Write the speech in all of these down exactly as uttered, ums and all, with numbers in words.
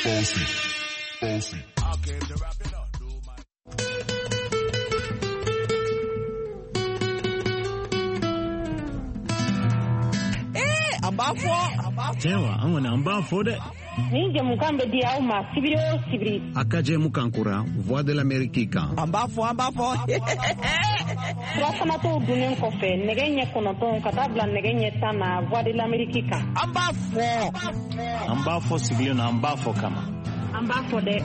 Bossy. Bossy. Eh, ambafo. Tewa, amwana ambafo de. Ni jamukambe dia uma sibiri o sibiri. Akaje mukankura, voix de l'Amérique kan. Ambafo, ambafo. Rasama to dunen kofe, negenye konoton katabla negenye tana voix de l'Amérique kan. Ambafo. Ambafo sibiri na ambafo kama. Ambafo de.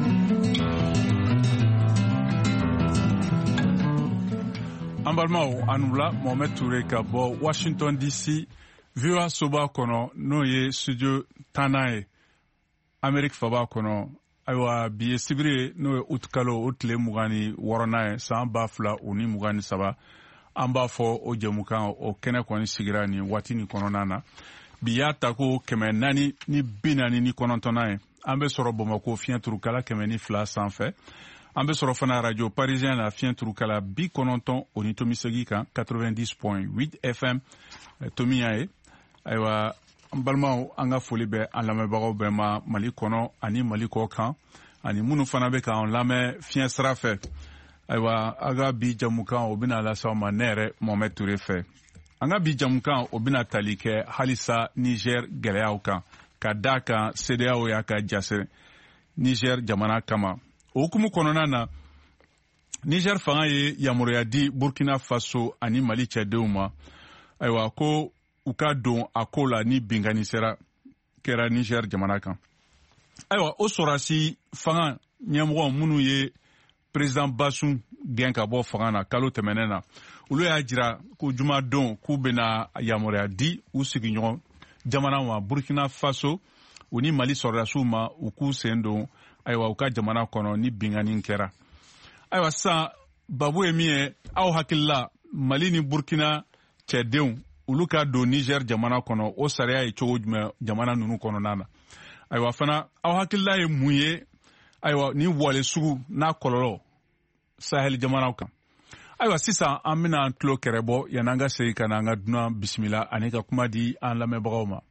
Ambalmao anula Mohamed Touré ka bɔ Washington D C V O A soba kɔnɔ n'o ye studio tannan ye Amérique faba kɔnɔ ayiwa bi ye sibiri n'o ye août kalo o tile mugan ni wɔɔrɔnan ye san ba fila o ni mugan ni saba an b'a fɔ o jɛmukan o kɛnɛ kɔni sigira nin waati nin kɔnɔna na bi y'a ta ko kɛmɛ naani ni bi naani ni kɔnɔntɔnnan ye an bɛ sɔrɔ Bamakɔ fiɲɛ turukala kɛmɛ ni fila sanfɛ an bɛ sɔrɔ fana radio parisien la fiɲɛ turukala bi kɔnɔntɔn o ni tomi segi kan quatre-vingt-dix point huit F M tomi y'a ye ayiwa an balimaw an ka foli bɛ an lamɛnbagaw bɛɛ ma Mali kɔnɔ ani Mali kɔ kan ani minnu fana bɛ k'an lamɛn fiɲɛ sira fɛ ayiwa an ka bi jamukan o bɛna lase aw ma ne yɛrɛ Mohamed Touré fɛ an ka bi jamukan o bɛna tali kɛ halisa Niger gɛlɛyaw kan ka d'a kan C D A O y'a ka jase Niger jamana kama o hukumu kɔnɔna na Niger fanga ye yamaruya di Burkina Faso ani Mali cɛdenw ma ayiwa ko u ka don a ko la ni bingani sera kɛra Niger jamana kan ayiwa o sɔrɔsi fanga ɲɛmɔgɔ minnu ye président Bassum gɛn ka bɔ fanga na kalo tɛmɛnen na olu y'a jira ko jumadon k'u bɛna yamaruya di u sigiɲɔgɔn jamana ma Burkina Faso u ni Mali sɔrɔdasiw ma u k'u sen don ayiwa u ka jamana kɔnɔ ni bingani kɛra ayiwa sisan babu ye min ye aw hakilila Mali ni Burkina cɛdenw olu ka don Niger jamana kɔnɔ o sariya ye cogo jumɛn jamana ninnu kɔnɔna na ayiwa fana aw hakilila ye mun ye ayiwa ni wale sugu n'a kɔlɔlɔ Sahel jamanaw kan ayiwa sisan an bɛna an tulo kɛrɛ bɔ yanni an ka segin ka na an ka dunan bisimila ani ka kuma di an lamɛnbagaw ma.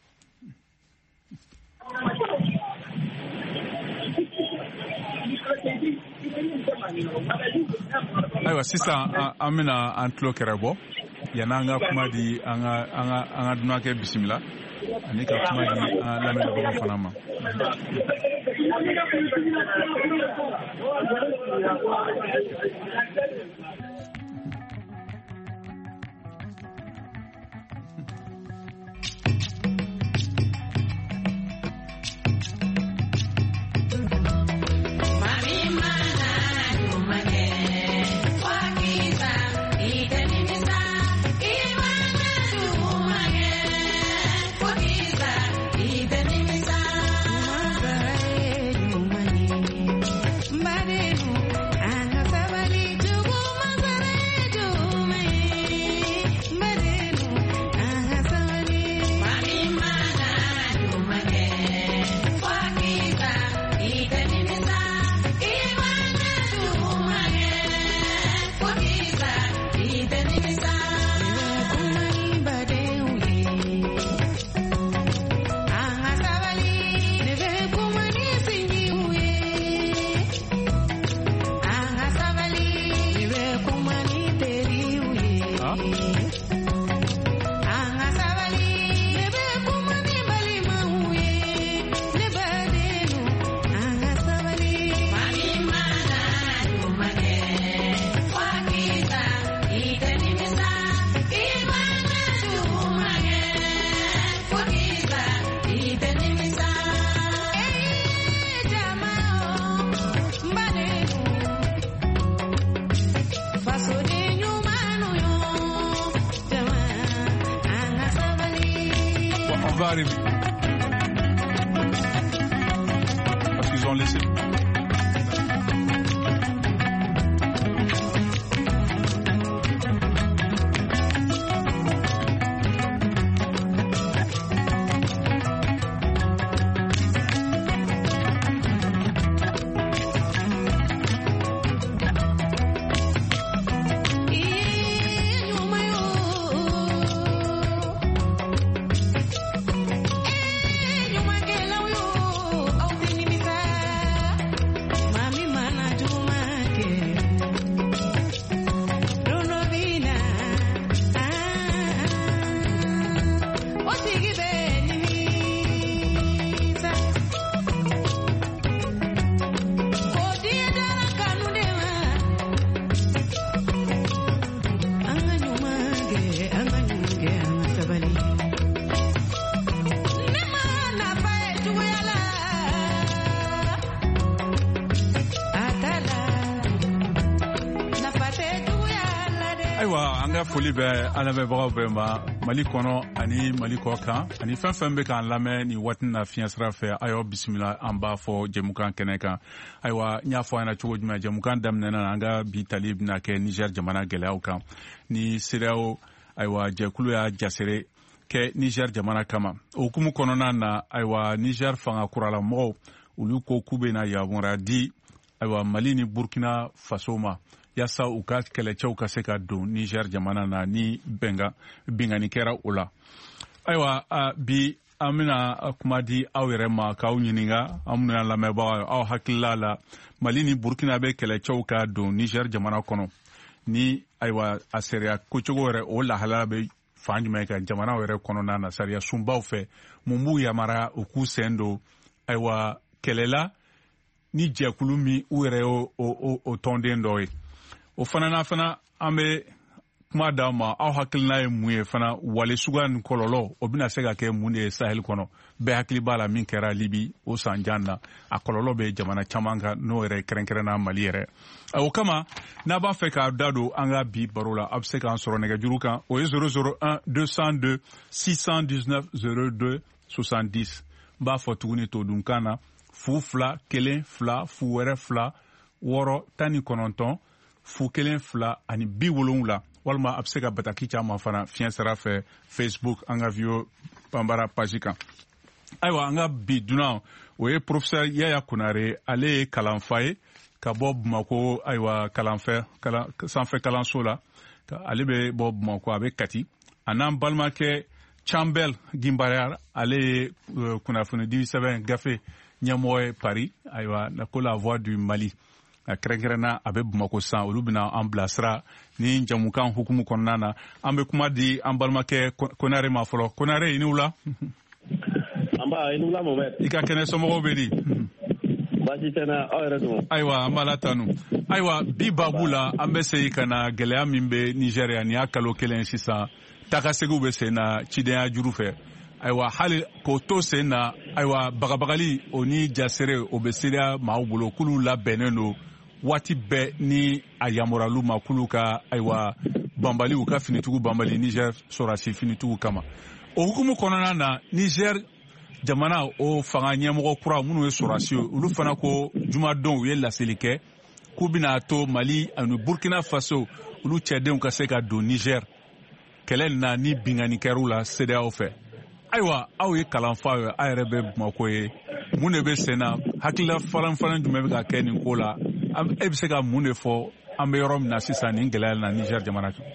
Ayiwa sisan an bɛna an tulo kɛrɛ bɔ yanni an ka kuma di an ka an ka an ka dunan kɛ bisimila ani ka kuma di an lamɛnbagaw fana ma. Parce qu'ils ont laissé. Hey, you might get low. Ayiwa an ka foli bɛ an lamɛnbagaw bɛɛ ma Mali kɔnɔ ani Mali kɔ kan ani fɛn fɛn bɛ k'an lamɛn ni waati na fiɲɛ sira fɛ a y'aw bisimila an b'a fɔ jɛmukan kɛnɛ kan. Ayiwa n y'a fɔ an ɲɛna cogo jumɛn jɛmukan daminɛ na an ka bi tali bɛna kɛ Niger jamana gɛlɛyaw kan ni C D A O ayiwa jɛkulu y'a jasere kɛ Niger jamana kama. O hukumu kɔnɔna na ayiwa Niger fanga kurala mɔgɔw olu ko k'u bɛna yamaruya di ayiwa Mali ni Burkina Faso ma yasa u ka kɛlɛcɛw ka se ka don Niger jamana na ni benga bingani kɛra o la. Ayiwa bi an bɛna kuma di aw yɛrɛ ma k'aw ɲininka an bɛna lamɛnbagaw aw hakilila la Mali ni Burkina bɛ kɛlɛcɛw ka don Niger jamana kɔnɔ ni ayiwa a sariya kocogo yɛrɛ o lahalaya bɛ fan jumɛn ka jamana yɛrɛ kɔnɔna na sariya sunbaw fɛ mun b'u yamara u k'u sen don ayiwa kɛlɛla ni jɛkulu min u yɛrɛ o o o tɔnden dɔ ye. O fana na fana an bɛ kuma d'aw ma aw hakilina ye mun ye fana wale suguya ni kɔlɔlɔ o bɛna se ka kɛ mun de ye Sahel kɔnɔ bɛɛ hakili b'a la min kɛra Libi o san jan na a kɔlɔlɔ bɛ jamana caman kan n'o yɛrɛ kɛrɛnkɛrɛnna Mali yɛrɛ. O kama n'a b'a fɛ k'a da don an ka bi baro la a bɛ se k'an sɔrɔ nɛgɛjuru kan o ye zéro zéro un deux cent deux six cent dix-neuf zéro deux soixante-dix n b'a fɔ tuguni todunkan na fu fila kelen fila fu wɛrɛ fila wɔɔrɔ tan ni kɔnɔntɔn fu kelen fila ani bi wolonwula walima a bɛ se ka bataki caman fana fiɲɛ sira fɛ Facebook an ka V O Banbara page kan. Ayiwa an ka bi dunan o ye professeur Yaya Konare ale ye kalanfa ye ka bɔ Bamako ayiwa kalanfɛ kalan sanfɛ kalanso la ale bɛ bɔ Bamako a bɛ Kati a n'an balimakɛ Chambel Gimbarayar ale ye kunnafonidi sɛbɛn gafe ɲɛmɔgɔ ye Paris ayiwa ko la voix du Mali. Kɛrɛnkɛrɛnna a bɛ Bamako san olu bɛna an bilasira ni jamukan hukumu kɔnɔna na an bɛ kuma di an balimakɛ Konare ma fɔlɔ. Konare i ni wula. Anba i ni wula Mohamed. I ka kɛnɛ somɔgɔw bɛ di. Baasi tɛ n na aw yɛrɛ dun. Ayiwa an b'a la tanu. Ayiwa bi babu la an bɛ segin ka na gɛlɛya min bɛ Niger yan nin y'a kalo kelen sisan tagasegiw bɛ sen na cidenya juru fɛ. Ayiwa hali k'o to sen na ayiwa bagabagali o ni jasere o bɛ seereya maaw bolo k'olu labɛnnen don waati bɛɛ ni a yamuralu ma k'olu ka ayiwa banbali u ka finitugu banbali Niger sɔrɔdasi finitugu kama. O hukumu kɔnɔna na Niger jamana o fanga ɲɛmɔgɔ kura minnu ye sɔrɔdasi olu fana ko jumadon u ye laseli kɛ k'u bɛna to Mali ani Burkina Faso olu cɛdenw ka se ka don Niger kɛlɛ na ni bingani kɛr'u la C D A O fɛ. Ayiwa aw ye kalanfa ye a yɛrɛ bɛ Bamako ye mun de bɛ sen na hakilila faran-faran jumɛn bɛ ka kɛ nin ko la e bɛ se ka mun de fɔ an bɛ yɔrɔ min na sisan nin gɛlɛya na Niger jamana kan.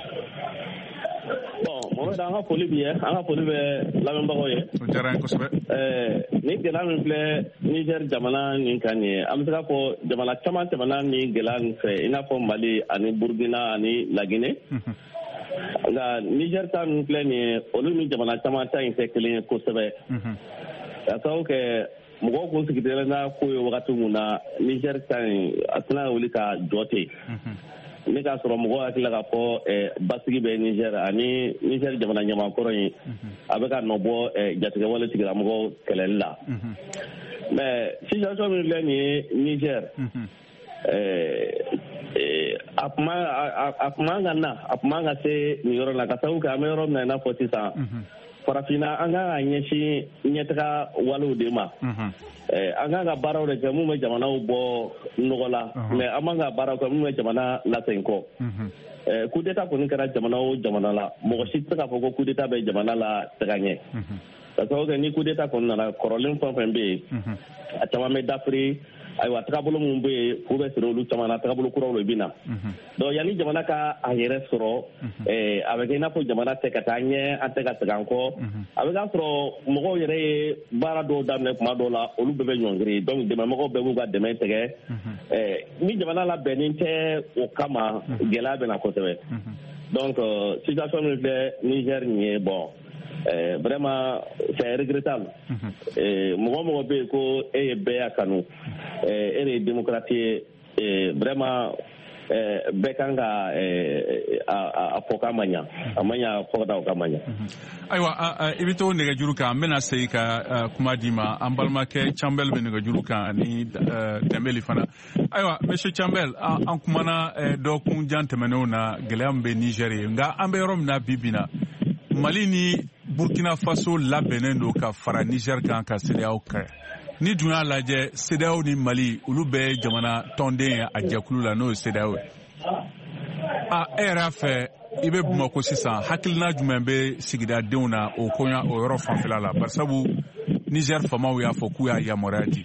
Bon Mohamed an ka foli b'i ye an ka foli bɛ lamɛnbagaw ye. O diyara n ye kosɛbɛ. Ɛɛ nin gɛlɛya min filɛ Niger jamana nin kan nin ye an bɛ se k'a fɔ jamana caman tɛmɛna nin gɛlɛya nin fɛ i n'a fɔ Mali ani Burkina ani Laginɛ. Nka Niger ta min filɛ nin ye olu ni jamana caman ta in tɛ kelen ye kosɛbɛ. Ka sababu kɛ mɔgɔw kun sigilen na ko ye wagati min na Niger ta in a tɛna wuli ka jɔ ten. Ne k'a sɔrɔ mɔgɔw hakili la k'a fɔ basigi bɛ Niger ani Niger jamana ɲamakɔrɔ in a bɛ ka nɔ bɔ jatigɛwale tigilamɔgɔw kɛlɛli la. Mais situation min filɛ nin ye Niger. A kuma a kuma ka na a kuma ka se nin yɔrɔ la ka sababu kɛ an bɛ yɔrɔ min na i n'a fɔ sisan farafinna an kan ka ɲɛsin ɲɛtaga walew de ma an kan ka baaraw de kɛ mun bɛ jamanaw bɔ nɔgɔ la mais an man ka baaraw kɛ mun bɛ jamana lasegin kɔ coup d'état kɔni kɛra jamana o jamana la mɔgɔ si tɛ se k'a fɔ ko coup d'état bɛ jamana la taga ɲɛ ka sababu kɛ ni coup d'état kɔni nana kɔrɔlen fɛn fɛn bɛ yen a caman bɛ dafiri ayiwa tagabolo min bɛ yen k'u bɛ siri olu caman na tagabolo kuraw de bɛ na donc yanni jamana ka a yɛrɛ sɔrɔ a bɛ kɛ i n'a fɔ jamana tɛ ka taa ɲɛ an tɛ ka segin an kɔ a bɛ k'a sɔrɔ mɔgɔw yɛrɛ ye baara dɔw daminɛ tuma dɔw la olu bɛɛ bɛ ɲɔngiri donc dɛmɛbagaw bɛɛ b'u ka dɛmɛ tigɛ ni jamana labɛnnen tɛ o kama gɛlɛya bɛ na kosɛbɛ donc situation min filɛ Niger nin ye bon Euh, vraiment c'est regrettable mɔgɔ mɔgɔ bɛ yen ko e ye bɛɛ y'a kanu e de ye démocrate ye vraiment bɛɛ kan ka a fɔ k'a ma ɲa a ma ɲa fɔ ka taa o k'a ma ɲa. Ayiwa i bɛ to nɛgɛjuru kan n bɛna segin ka kuma di ma an balimakɛ Campbell bɛ nɛgɛjuru kan ani Dembele fana. Ayiwa monsieur Campbell an kumana dɔgɔkun jan tɛmɛnenw na gɛlɛya min bɛ Niger ye nka an bɛ yɔrɔ min na bi bi na Mali ni Burkina Faso labɛnnen don ka fara Niger kan ka C E D E A O kɛ. Ni dun y'a lajɛ C E D E A O ni Mali olu bɛɛ ye jamana tɔnden ye a jɛkulu la n'o ye C E D E A O ye. A e yɛrɛ fɛ i bɛ Bamako sisan hakilina jumɛn bɛ sigidadenw na o koɲa o yɔrɔ fanfɛla la barisabu Niger famaw y'a fɔ k'u y'a yamaruya di.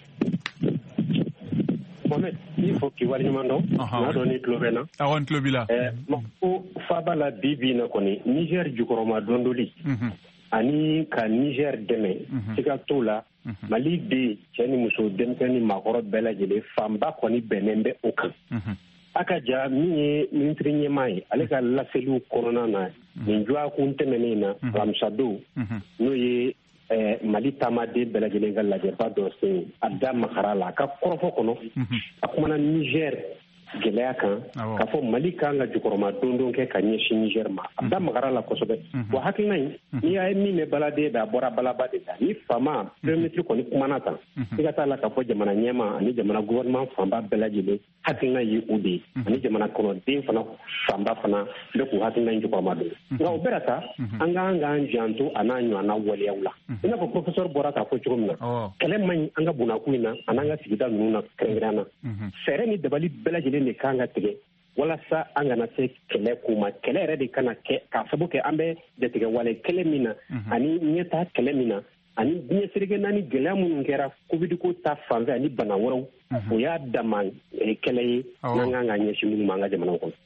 Mohamed, il faut qu'il wali ɲuman dɔn. N'a dɔn ni tulo bɛ na. Awɔ n tulo b'i la. Ko faba la bi bi na kɔni Niger jukɔrɔma dɔndoli. Ani ka Niger dɛmɛ siga t'o la Mali bɛ cɛ ni muso denmisɛnnin ni maakɔrɔ bɛɛ lajɛlen fanba kɔni bɛnnen bɛ o kan. A ka ja min ye ministre ɲɛmaa ye ale ka laseliw kɔnɔna na nin joakun tɛmɛnen na Ramsado n'o ye Mali taamaden bɛɛ lajɛlen ka lajɛba dɔ sen a da magara la a ka kɔrɔfɔ kɔnɔ a kumana Niger gɛlɛya kan k'a fɔ Mali kan ka jukɔrɔma dondon kɛ ka ɲɛsin Niger ma a da magara la kosɛbɛ wa hakilina in n'i y'a ye min bɛ baladen da a bɔra balaba de la ni fama premier ministre kɔni kumana tan i ka taa la k'a fɔ jamana ɲɛma ani jamana gouvernement fanba bɛɛ lajɛlen hakilina ye o de ye ani jamana kɔnɔden fana fanba fana bɛ k'u hakilina in jukɔrɔma don nka o bɛɛ ta an k'an k'an janto a n'a ɲɔgɔnna waleyaw la i n'a fɔ professeur bɔra k'a fɔ cogo min na kɛlɛ man ɲi an ka bunakun in na a n'an ka sigida ninnu na kɛrɛnkɛrɛn na fɛɛrɛ ni dabali bɛɛ lajɛlen de kan ka tigɛ walasa an kana se kɛlɛ ko ma kɛlɛ yɛrɛ de kana kɛ k'a sabu kɛ an bɛ jatigɛ wale kɛlɛ min na ani ɲɛtaa kɛlɛ min na ani diɲɛ serege naani gɛlɛya minnu kɛra covid ko ta fanfɛ ani bana wɛrɛw o y'a dama kɛlɛ ye n'an kan ka ɲɛsin minnu ma an ka jamanaw kɔnɔ.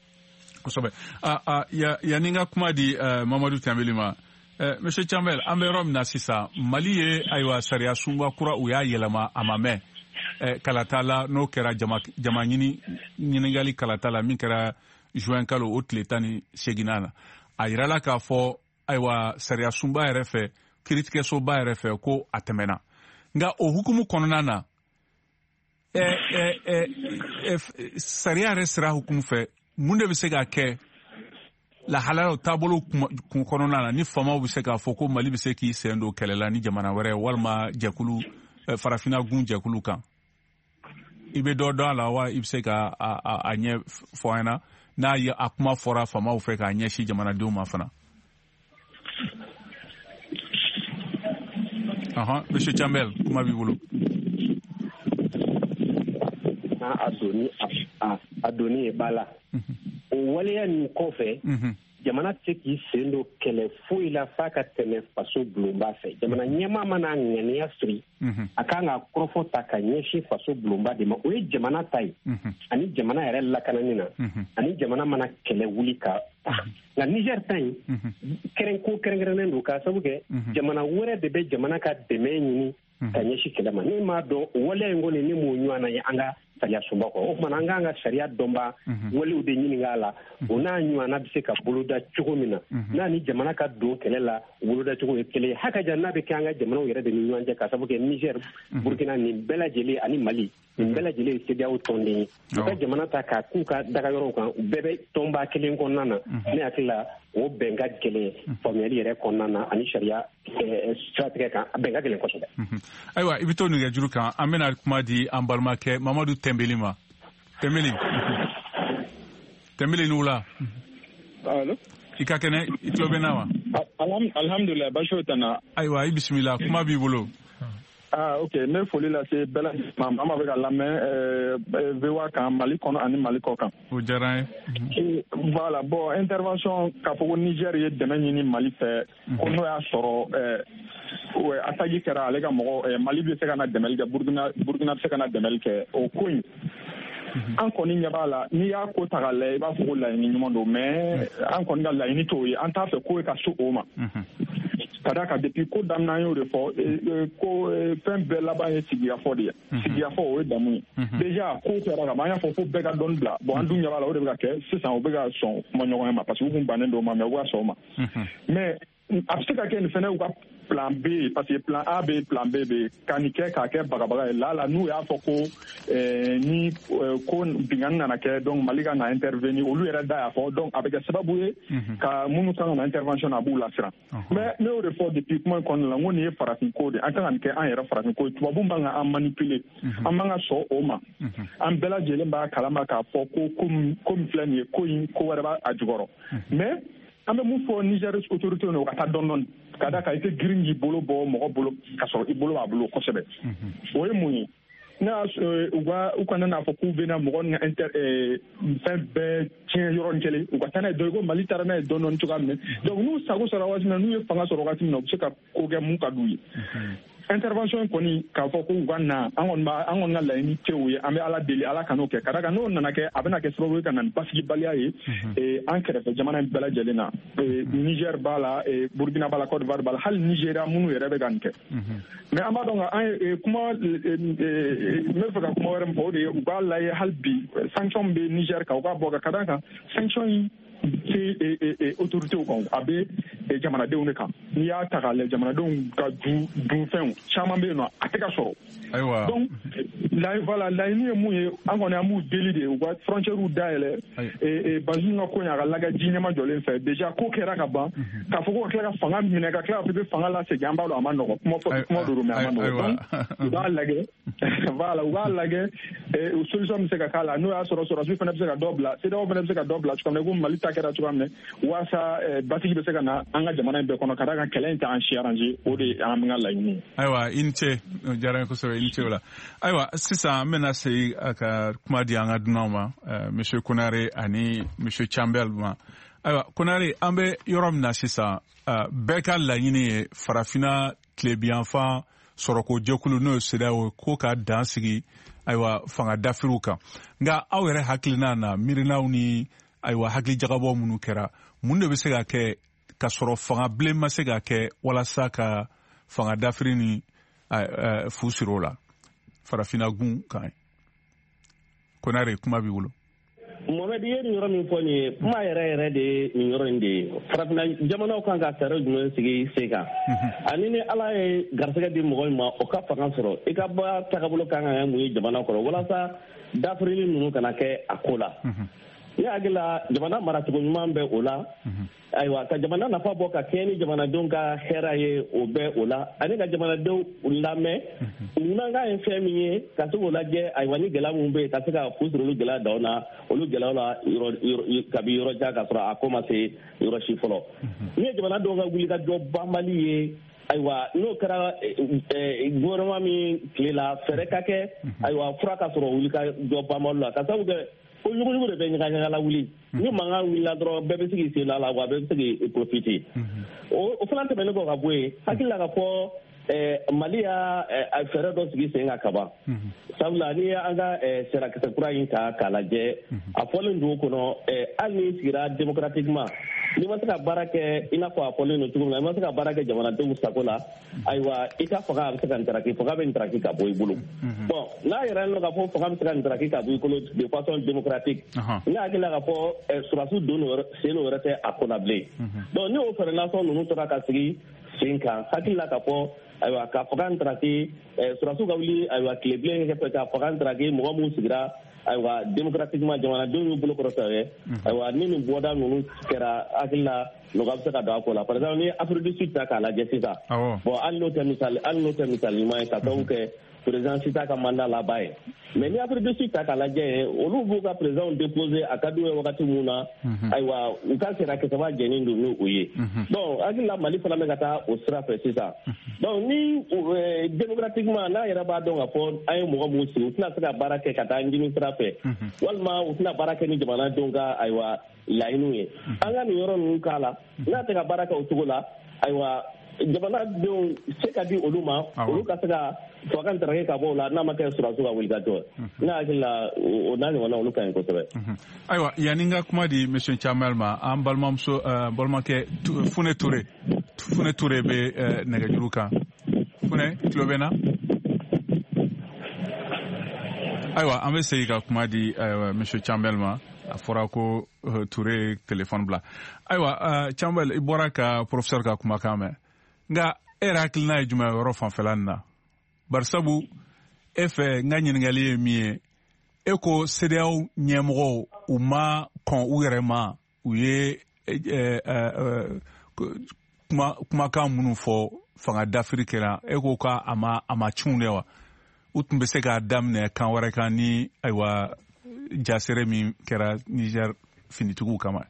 Kosɛbɛ yanni n ka kuma di Mamadu Dembele ma monsieur Campbell an bɛ yɔrɔ min na sisan Mali ye ayiwa sariya sunba kura u y'a yɛlɛma a ma mɛn kalata la n'o kɛra jama ɲini ɲininkali kalata la min kɛra juin kalo o tile tan ni seginna na a yirala k'a fɔ ayiwa sariya sunba yɛrɛ fɛ kiiritigɛsoba yɛrɛ fɛ ko a tɛmɛna nka o hukumu kɔnɔna na sariya yɛrɛ sira hukumu fɛ mun de bɛ se ka kɛ lahalaya taabolo kun kɔnɔna na ni famaw bɛ se k'a fɔ ko Mali bɛ se k'i sen don kɛlɛ la ni jamana wɛrɛ walima jɛkulu farafina gun jɛkulu kan i bɛ dɔ dɔn a la wa i bɛ se ka a ɲɛ fɔ an na n'a ye a kuma fɔra famaw fɛ k'a ɲɛsin jamanadenw ma fana. Aha, monsieur Campbell, kuma b'i bolo. A doni ye bala o waleya nin kɔfɛ jamana tɛ k'i sen don kɛlɛ foyi la f'a ka tɛmɛ faso bulonba fɛ jamana ɲɛmaa mana ŋaniya siri a kan ka kɔrɔfɔ ta ka ɲɛsin faso bulonba de ma o ye jamana ta ye ani jamana yɛrɛ lakanani na ani jamana mana kɛlɛ wuli ka nka Niger ta in kɛrɛn ko kɛrɛnkɛrɛnnen don k'a sabu kɛ jamana wɛrɛ de bɛ jamana ka dɛmɛ ɲini ka ɲɛsin kɛlɛ ma ne m'a dɔn o waleya in kɔni ne m'o ɲɔgɔnna ye an ka sariya sunba kɔ o kumana an k'an ka sariya dɔnba walew de ɲini k'a la o n'a ɲɔgɔnna bɛ se ka boloda cogo min na n'a ni jamana ka don kɛlɛ la boloda cogo ye kelen ye hakaja n'a bɛ kɛ an ka jamanaw yɛrɛ de ni ɲɔgɔn cɛ k'a sabu kɛ Niger Burkina nin bɛɛ lajɛlen ani Mali nin bɛɛ lajɛlen ye C E D E A O tɔnden ye u ka jamana ta k'a k'u ka dagayɔrɔw kan u bɛɛ bɛ tɔnba kelen kɔnɔna na ne hakili la o bɛn ka gɛlɛn faamuyali yɛrɛ kɔnɔna na ani sariya siratigɛ kan a bɛn ka gɛlɛn kosɛbɛ. Ayiwa i bɛ to nɛgɛjuru kan an bɛna kuma di an balimakɛ Mamadu Dembele ma. Dembele Dembele ni wula. Alo. I ka kɛnɛ i tulo bɛ n na wa. Alhamdulilayi basi o tɛ n na. Ayiwa i bisimila kuma b'i bolo. Ah, ok, ne foli lase bɛɛ lajɛlen ma an b'a fɛ ka lamɛn V O A kan Mali kɔnɔ ani Mali kɔ kan. O diyara n ye. Voilà, bon intervention k'a fɔ ko Niger ye dɛmɛ ɲini Mali fɛ ko n'o y'a sɔrɔ attaque kɛra ale ka mɔgɔ Mali bɛ se ka na dɛmɛli kɛ Burkina Burkina bɛ se ka na dɛmɛli kɛ o ko in an kɔni ɲɛ b'a la n'i y'a ko ta k'a lajɛ i b'a fɔ ko laɲini ɲuman don mais an kɔni ka laɲini t'o ye an t'a fɛ ko ye ka se o ma. Ka d'a kan depuis ko daminɛ an y'o de fɔ ko fɛn bɛɛ laban ye sigiyafɔ de ye sigiyafɔ o ye damu ye déjà ko kɛra ka ban an y'a fɔ ko bɛɛ ka dɔnni bila bon an dun ɲɛ b'a la o de bɛ ka kɛ sisan o bɛ ka sɔn kuma ɲɔgɔnya ma parce que u kun bannen don ma mais u ka sɔn o ma mais a bɛ se ka kɛ nin fɛnɛ u ka plan B parce que plan A bɛ plan B bɛ ka nin kɛ k'a kɛ bagabaga ye la la n'u y'a fɔ ko ni ko binganni nana kɛ donc Mali ka na intervenir olu yɛrɛ da y'a fɔ donc a bɛ kɛ sababu ye ka minnu kan ka na intervention na a b'u lasiran mais ne y'o de fɔ depuis kuma in kɔnɔna la n ko nin ye farafin ko de an kan ka nin kɛ an yɛrɛ farafin ko ye tubabu man ka an manipuler an man ka sɔn o ma an bɛɛ lajɛlen b'a kalama k'a fɔ ko ko min filɛ nin ye ko in ko wɛrɛ b'a a jukɔrɔ mais an bɛ mun fɔ Niger autorité u ka taa dɔɔni dɔɔni ka da ka i tɛ girin k'i bolo bɔ mɔgɔ bolo ka sɔrɔ i bolo b'a bolo kosɛbɛ o ye mun ye n'a u ka u kana n'a fɔ k'u bɛna mɔgɔ ni inter fɛn bɛɛ tiɲɛ yɔrɔ kelen u ka taa n'a ye dɔn ko Mali taara n'a ye dɔɔni dɔɔni cogoya min na donc n'u sago sɔrɔ waati min na n'u ye fanga sɔrɔ waati min na u bɛ se ka ko kɛ mun ka d'u ye intervention kɔni k'a fɔ ko u ka na an kɔni b'a an kɔni ka laɲini tɛ o ye an bɛ Ala deli Ala kan'o kɛ ka da kan n'o nana kɛ a bɛna kɛ sababu ye ka na ni basigibaliya ye an kɛrɛfɛ jamana in bɛɛ lajɛlen na Niger b'a la Burkina b'a la Côte d'Ivoire b'a la hali Nigeria minnu yɛrɛ bɛ ka nin kɛ mais an b'a dɔn an ye kuma n bɛ fɛ ka kuma wɛrɛ min fɔ o de ye u b'a lajɛ hali bi sanction bɛ Niger kan u k'a bɔ ka da kan sanction yi tɛ autorités kan a bɛ jamanadenw de kan n'i y'a ta k'a lajɛ jamanadenw ka dunfɛnw caman bɛ yen nɔ a tɛ ka sɔrɔ ayiwa donc voilà laɲini ye mun ye an kɔni an b'u deli de u ka frontières dayɛlɛ Bazoum ka ko in a ka lagɛ ji ɲɛma jɔlen fɛ déjà ko kɛra ka ban k'a fɔ ko ka tila ka fanga minɛ ka tila ka fɔ fanga lasegin an b'a dɔn a ma nɔgɔ kuma fɔ kuma do mais a ma nɔgɔ donc u b'a lajɛ voilà u b'a lajɛ solution bɛ se ka k'a la n'o y'a sɔrɔ sɔrɔsiw fana bɛ se ka dɔ bila CEDEAO fana bɛ se ka dɔ bila cogoya min na ko Mali ta kɛra cogoya min na waasa basigi bɛ se ka na an ka jamana in bɛɛ kɔnɔ ka da kan kɛlɛ in tɛ an si arranger o de an bɛ ka laɲini ayiwa i ni ce diyara n ye kosɛbɛ i ni ce o la ayiwa sisan an bɛna se a ka kuma di an ka dunanw ma monsieur Konare ani monsieur Campbell ma ayiwa Konare an bɛ yɔrɔ min na sisan bɛɛ ka laɲini ye farafinna tilebiyanfan sɔrɔko jɛkulu n'o ye CEDEAO ko ka dan sigi ayiwa fanga dafiriw kan nka aw yɛrɛ hakilina na miirinaw ni ayiwa hakili jagabɔ minnu kɛra mun de bɛ se ka kɛ ka sɔrɔ fanga bilen ma se ka kɛ walasa ka fanga dafiri ni fu siri o la farafinna gun kan Konare kuma b'i bolo. Mohamed ye nin yɔrɔ min fɔ nin ye kuma yɛrɛ yɛrɛ de ye nin yɔrɔ in de ye farafinna jamanaw kan ka fɛɛrɛ jumɛn sigi sen kan ani ni Ala ye garisɛgɛ di mɔgɔ min ma o ka fanga sɔrɔ i ka bɔ tagabolo kan ka kɛ mun ye jamana kɔrɔ walasa dafirili ninnu kana kɛ a ko la ne hakili la jamana maracogo ɲuman bɛ o la ayiwa ka jamana nafa bɔ ka kɛ ni jamanadenw ka hɛrɛ ye o bɛ o la ani ka jamanadenw lamɛn ɲumankan ye fɛn min ye ka se k'o lajɛ ayiwa ni gɛlɛya minnu bɛ yen ka se ka fu siri olu gɛlɛya daw na olu gɛlɛyaw la kabi yɔrɔ jan ka sɔrɔ a ko ma se yɔrɔ si fɔlɔ ni ye jamanadenw ka wuli ka jɔ banbali ye ayiwa n'o kɛra gouvernement min tile la fɛɛrɛ ka kɛ ayiwa fura ka sɔrɔ wuli ka jɔ banbali la ka sababu kɛ ko yugujugu de bɛ ɲagaɲaga la wuli ni mankan wulila dɔrɔn bɛɛ bɛ se k'i sen a la wa bɛɛ bɛ se k'i profiter o fana tɛmɛnen kɔ ka bɔ yen hakili la ka fɔ Mali y'a fɛɛrɛ dɔ sigi sen kan ka ban sabula ni an ka sarakisɛ kura in ta k'a lajɛ a fɔlen don o kɔnɔ hali ni sigira démocratiquement n'i ma se ka baara kɛ i n'a fɔ a fɔlen don cogo min na i ma se ka baara kɛ jamanadenw sago la ayiwa i ka fanga a bɛ se ka ntaraki fanga bɛ ntaraki ka bɔ i bolo bon n'a yɛrɛ nɔ ka fɔ fanga bɛ se ka ntaraki ka bɔ i bolo de façon démocratique ne hakili la ka fɔ surasiw don sen wɛrɛ tɛ a ko la bilen donc ni o fɛɛrɛ nasɔn ninnu tora ka sigi sen kan hakili la ka fɔ ayiwa ka fanga ntaraki surasiw ka wuli ayiwa tile bilen kɛ fɛ ka fanga ntaraki mɔgɔ minnu sigira ayiwa démocratiquement jamanadenw y'u bolo kɔrɔta ye ayiwa ni nin bɔda ninnu kɛra hakili la nɔgɔya bɛ se ka don a ko la par exemple ni Afrique du Sud ta k'a lajɛ sisan bon hali n'o tɛ misali hali n'o tɛ misali ɲuman ye ka sababu kɛ président Sita ka mandat laban ye mais ni Afrique du Sud ta k'a lajɛ olu b'u ka président déposer a ka d'u ye wagati mun na ayiwa u ka sarakisɛba jɛnnen don n'o ye donc hakili la Mali fana bɛ ka taa o sira fɛ sisan donc ni démocratiquement n'a yɛrɛ b'a dɔn ka fɔ an ye mɔgɔ mun sigi u tɛna se ka baara kɛ ka taa ɲini sira fɛ walima u tɛna baara kɛ ni jamanadenw ka ayiwa laɲiniw ye an ka nin yɔrɔ ninnu k'a la n'a tɛ ka baara kɛ o cogo la ayiwa jamanadenw se ka di olu ma olu ka se ka fanga ntaraki ka bɔ o la n'a ma kɛ surasiw ka wulikajɔ ne hakili la o n'a ɲɔgɔnna olu ka ɲi kosɛbɛ ayiwa yanni n ka kuma di monsieur Campbell ma an balimamuso balimakɛ Fune Ture Fune Ture bɛ nɛgɛjuru kan Fune tulo bɛ n na ayiwa an bɛ segin ka kuma di monsieur Campbell ma a fɔra ko Ture ye téléphone bila ayiwa Campbell i bɔra ka professeur ka kumakan mɛn nka era hakilina ye jumɛn yɔrɔ fanfɛla nin na barisabu e fɛ n ka ɲininkali ye min ye e ko C D A O ɲɛmɔgɔw u ma kɔn u yɛrɛ ma u ye kumakan minnu fɔ fanga dafiri kɛra e ko ka a ma a ma cun de wa u tun bɛ se k'a daminɛ kan wɛrɛ kan ni ayiwa jasere min kɛra Niger finitigiw kama.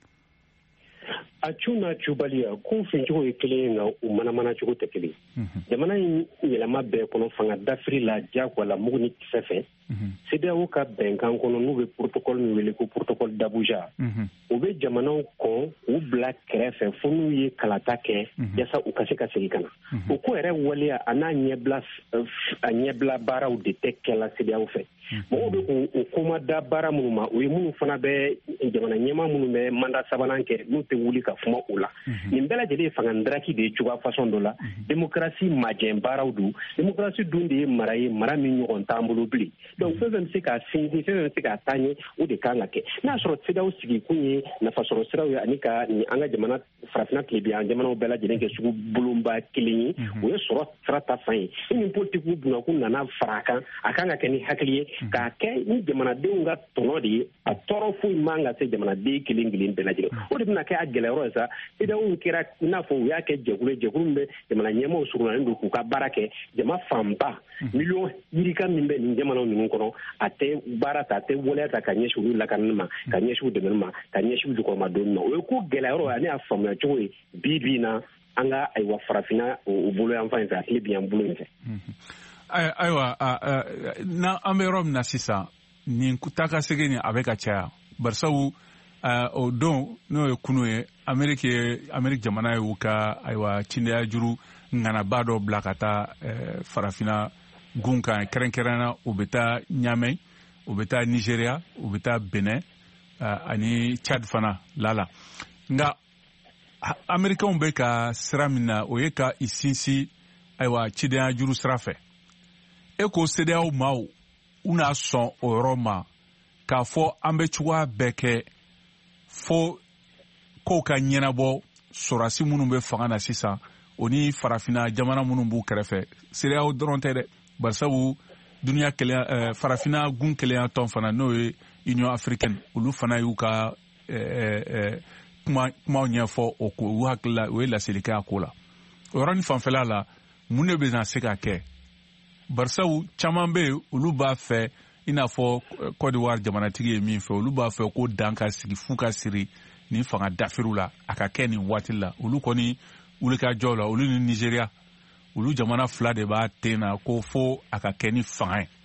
A cun n'a cubaliya k'u fincogo ye kelen ye nka u manamana cogo tɛ kelen jamana in yɛlɛma bɛɛ kɔnɔ fanga dafiri la diyagoya la mugu ni kisɛ fɛ C D A O ka bɛnkan kɔnɔ n'u bɛ protocole min wele ko protocole d'Abuja u bɛ jamanaw kɔn u bila kɛrɛfɛ fo n'u ye kalata kɛ yasa u ka se ka segin ka na o ko yɛrɛ waleya a n'a ɲɛbila a ɲɛbila baaraw de tɛ kɛla C D A O fɛ mɔgɔw bɛ k'u koma da baara minnu ma o ye minnu fana bɛ jamana ɲɛmaa minnu bɛ manda sabanan kɛ n'u tɛ wuli ka kuma o la nin bɛɛ lajɛlen ye fanga ndaraki de ye cogoya fasɔn dɔ la démocratie majɛn baaraw don démocratie dun de ye mara ye mara min ɲɔgɔn t'an bolo bilen donc fɛn fɛn bɛ se k'a sinsin fɛn fɛn bɛ se k'a taa ɲɛ o de kan ka kɛ n'a sɔrɔ C D A O sigikun ye nafasɔrɔ siraw ye ani ka nin an ka jamana farafinna tilebiya jamanaw bɛɛ lajɛlen kɛ sugu bolonba kelen ye o ye sɔrɔ sira ta fan ye ni nin politikiw bunakun nana fara a kan a kan ka kɛ ni hakili ye k'a kɛ ni jamanadenw ka tɔnɔ de ye a tɔɔrɔ foyi man ka se jamanaden kelen kelen bɛɛ lajɛlen o de bɛna kɛ a gɛlɛyɔrɔ ye sa C D A O kɛra i n'a fɔ u y'a kɛ jɛkulu ye jɛkulu min bɛ jamana ɲɛmaaw surunalen don k'u ka baara kɛ jama fanba miliyɔn yirika min bɛ nin jamanaw ninnu kɔnɔ a tɛ baara ta a tɛ waleya ta ka ɲɛsin olu lakanani ma ka ɲɛsin dɛmɛni ma ka ɲɛsin jukɔrɔmadonni ma o ye ko gɛlɛyɔrɔ ye ale y'a faamuya cogo ye bi bi in na an ka ayiwa farafinna o bolo yan fan in fɛ a tile bi yan bolo in fɛ. Ayiwa na an bɛ yɔrɔ min na sisan nin taakasegin nin a bɛ ka caya barisabu o don n'o ye kunu ye Ameriki ye Ameriki jamana ye u ka ayiwa cindeya juru ŋanaba dɔ bila ka taa farafinna gun kan kɛrɛnkɛrɛnna u bɛ taa Ɲamɛ u bɛ taa Nigeria u bɛ taa Benin ani Chad fana lala nka Amerikɛnw bɛ ka sira min na o ye ka i sinsin ayiwa cindeya juru sira fɛ e ko C D A O maaw u n'a sɔn o yɔrɔ ma k'a fɔ an bɛ cogoya bɛɛ kɛ fo kow ka ɲɛnabɔ sɔrɔdasi minnu bɛ fanga na sisan o ni farafinna jamana minnu b'u kɛrɛfɛ C D A O dɔrɔn tɛ dɛ barisabu duniya kɛlɛ farafinna gun kɛlɛya tɔn fana n'o ye Union Africaine olu fana y'u ka kuma kumaw ɲɛfɔ o ko u hakili la o ye laselikan ko la o yɔrɔ ni fanfɛla la mun de bɛ na se ka kɛ barisabu caman bɛ yen olu b'a fɛ i n'a fɔ Côte d'Ivoire jamanatigi ye min fɛ olu b'a fɛ ko dan ka sigi fu ka siri nin fanga dafiriw la a ka kɛ nin waati la olu kɔni wulikajɔ la olu ni Nigeria olu jamana fila de b'a ten na ko fo a ka kɛ ni fanga ye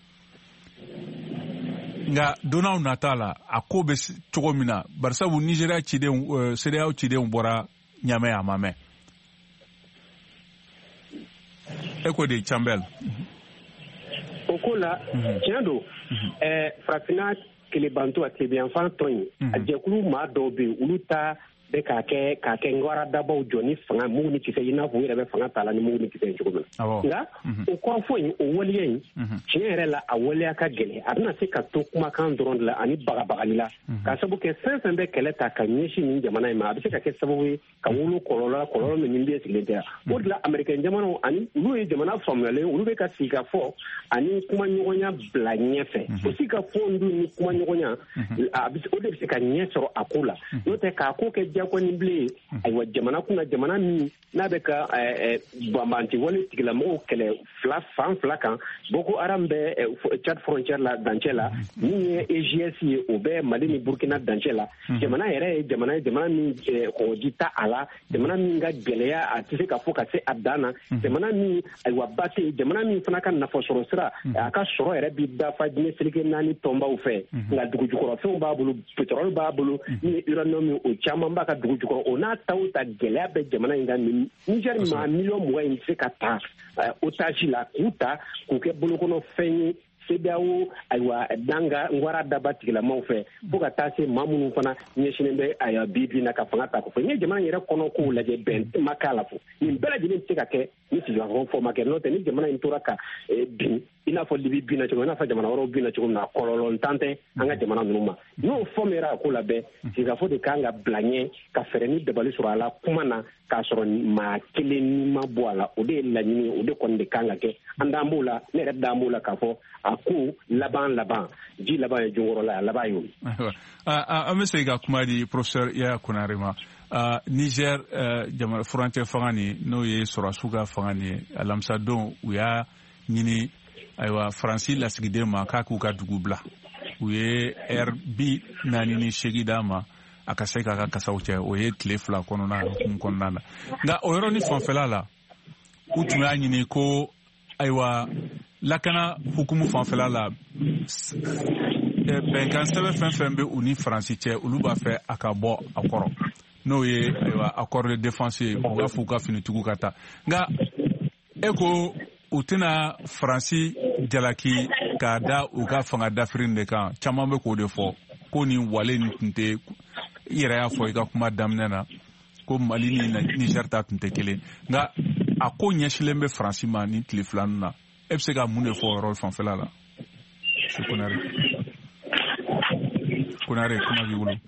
nka donnaw nata la a ko bɛ cogo min na barisabu Nigeria cidenw C D A O cidenw bɔra Ɲamɛ a ma mɛn e ko de Chambel o ko la tiɲɛ don farafinna kelebanto a tilebiyanfan tɔn in a jɛkulu maa dɔw bɛ yen olu ta bɛ k'a kɛ k'a kɛ ngwara dabaw jɔ ni fanga mugu ni kisɛ i n'a fɔ u yɛrɛ bɛ fanga t'a la ni mugu ni kisɛ ye cogo min na nka o kɔrɔfɔ in o waleya in tiɲɛ yɛrɛ la a waleya ka gɛlɛn a bɛna se ka to kumakan dɔrɔn de la ani bagabagali la k'a sababu kɛ fɛn fɛn bɛ kɛlɛ ta ka ɲɛsin nin jamana in ma a bɛ se ka kɛ sababu ye ka wolo kɔlɔlɔ kɔlɔlɔ min bɛ sigilen tɛ o de la Amɛrikɛn jamanaw ani olu ye jamana faamuyalen olu bɛ ka sigi ka fɔ ani kuma ɲɔgɔnya bila ɲɛfɛ o si ka fɔ dun ni kuma ɲɔgɔnya o de bɛ se ka ɲɛ sɔrɔ a ko la n'o tɛ k'a ko kɛ jakɔni bilen ayiwa jamana kunna jamana min n'a bɛ ka banbanti wale tigilamɔgɔw kɛlɛ fila fan fila kan Boko Haram bɛ Chad frontière la dancɛ la min ye A G S ye o bɛ Mali ni Burkina dancɛ la jamana yɛrɛ ye jamana ye jamana min kɔgɔji ta a la jamana min ka gɛlɛya a tɛ se ka fɔ ka se a dan na jamana min ayiwa ba tɛ jamana min fana ka nafasɔrɔ sira a ka sɔrɔ yɛrɛ bɛ dafa diɲɛ seleke naani tɔnbaw fɛ nka dugujukɔrɔfɛnw b'a bolo pétrole b'a bolo ni uranium min o caman b'a ka dugu jukɔrɔ o n'a ta o ta gɛlɛya bɛ jamana in kan nin Niger maa miliyɔn mugan in bɛ se ka ta otage la k'u ta k'u kɛ bolokɔnɔfɛn ye C D A O ayiwa danga ngwara daba tigilamaw fɛ fo ka taa se maa minnu fana ɲɛsinnen bɛ ayiwa bi bi na ka fanga ta ko fɔ n ye jamana yɛrɛ kɔnɔ kow lajɛ bɛn ma k'a la fo nin bɛɛ lajɛlen tɛ se ka kɛ ni sigiyɔrɔma fɔ ma kɛ n'o tɛ ni jamana in tora ka bin ina fɔ libi bina cogo ina fɔ jamana wɛrɛw bina cogo min na kɔlɔlɔ ntan tɛ an ka jamana ninnu ma n'o fɔ mera ko la bɛɛ sigikafɔ de kan ka bila ɲɛ ka fɛɛrɛ ni dabali sɔrɔ a la kuma na k'a sɔrɔ maa kelen ni ma bɔ a la o de ye laɲini o de kɔni de kan ka kɛ an d'an b'o la ne yɛrɛ d'an b'o la k'a fɔ a ko laban laban ji laban ye jonkɔrɔla ye a laban y'o an bɛ segin ka kuma di professeur Yaya Konare ma Niger jamana furancɛ fanga ni n'o ye sɔrɔdasiw ka fanga ni ye alamisa don u y'a ɲini ayiwa faransi lasigiden ma k'a k'u ka dugu bila u ye heure bi naani ni seegin d'a ma a ka se k'a ka kasaw cɛ o ye tile fila kɔnɔna hukumu kɔnɔna na nka o yɔrɔnin fanfɛla la u tun y'a ɲini ko ayiwa lakana hukumu fanfɛla la bɛnkan sɛbɛn fɛn fɛn bɛ u ni faransi cɛ olu b'a fɛ a ka bɔ a kɔrɔ n'o ye ayiwa accord de défense ye u b'a fɔ u ka finitigiw ka taa nka e ko u tɛna faransi jalaki k'a da u ka fanga dafirin de kan caman bɛ k'o de fɔ ko nin wale nin tun tɛ i yɛrɛ y'a fɔ i ka kuma daminɛ na ko Mali ni Niger ta tun tɛ kelen nka a ko ɲɛsilen bɛ faransi ma ni tile filanin na e bɛ se ka mun de fɔ o yɔrɔ fanfɛla la Konare Konare kuma b'i bolo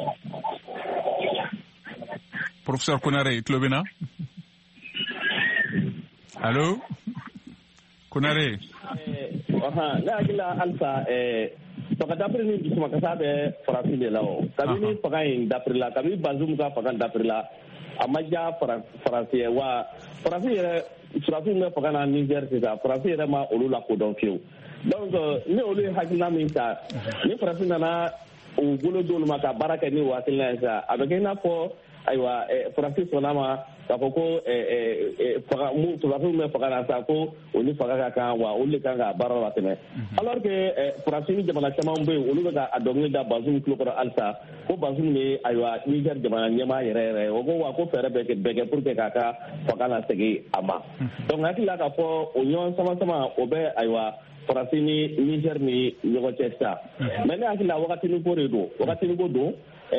professeur Konare i tulo bɛ na allo Konare aha ne hakili la halisa faga dafiri ni dusumakasa bɛ faransi de la o kabini faga in dafiri la kabini Bazoum ka faga dafiri la a ma diya faransi ye wa faransi yɛrɛ surasiw bɛ faga na Niger sisan faransi yɛrɛ ma olu lakodɔn fiyewu donc ni olu ye hakilina min ta ni faransi nana u bolo d'olu ma ka baara kɛ ni o hakilina ye sisan a bɛ kɛ i n'a fɔ ayiwa faransi sɔnna ma k'a fɔ ko surasiw bɛ faga na sisan ko o ni faga ka kan wa olu de kan ka baara la tɛmɛ alors que faransi ni jamana caman bɛ yen olu bɛ ka dɔnkili da Bazoum tulo kɔrɔ halisa ko Bazoum ye ayiwa Niger jamana ɲɛmaa yɛrɛ yɛrɛ o ko wa ko fɛɛrɛ bɛ kɛ bɛɛ kɛ pour que k'a ka faga la segin a ma donc hakili la k'a fɔ o ɲɔgɔn sama sama o bɛ ayiwa faransi ni Niger ni ɲɔgɔn cɛ sisan mais ne hakili la wagatini ko de don wagatini ko don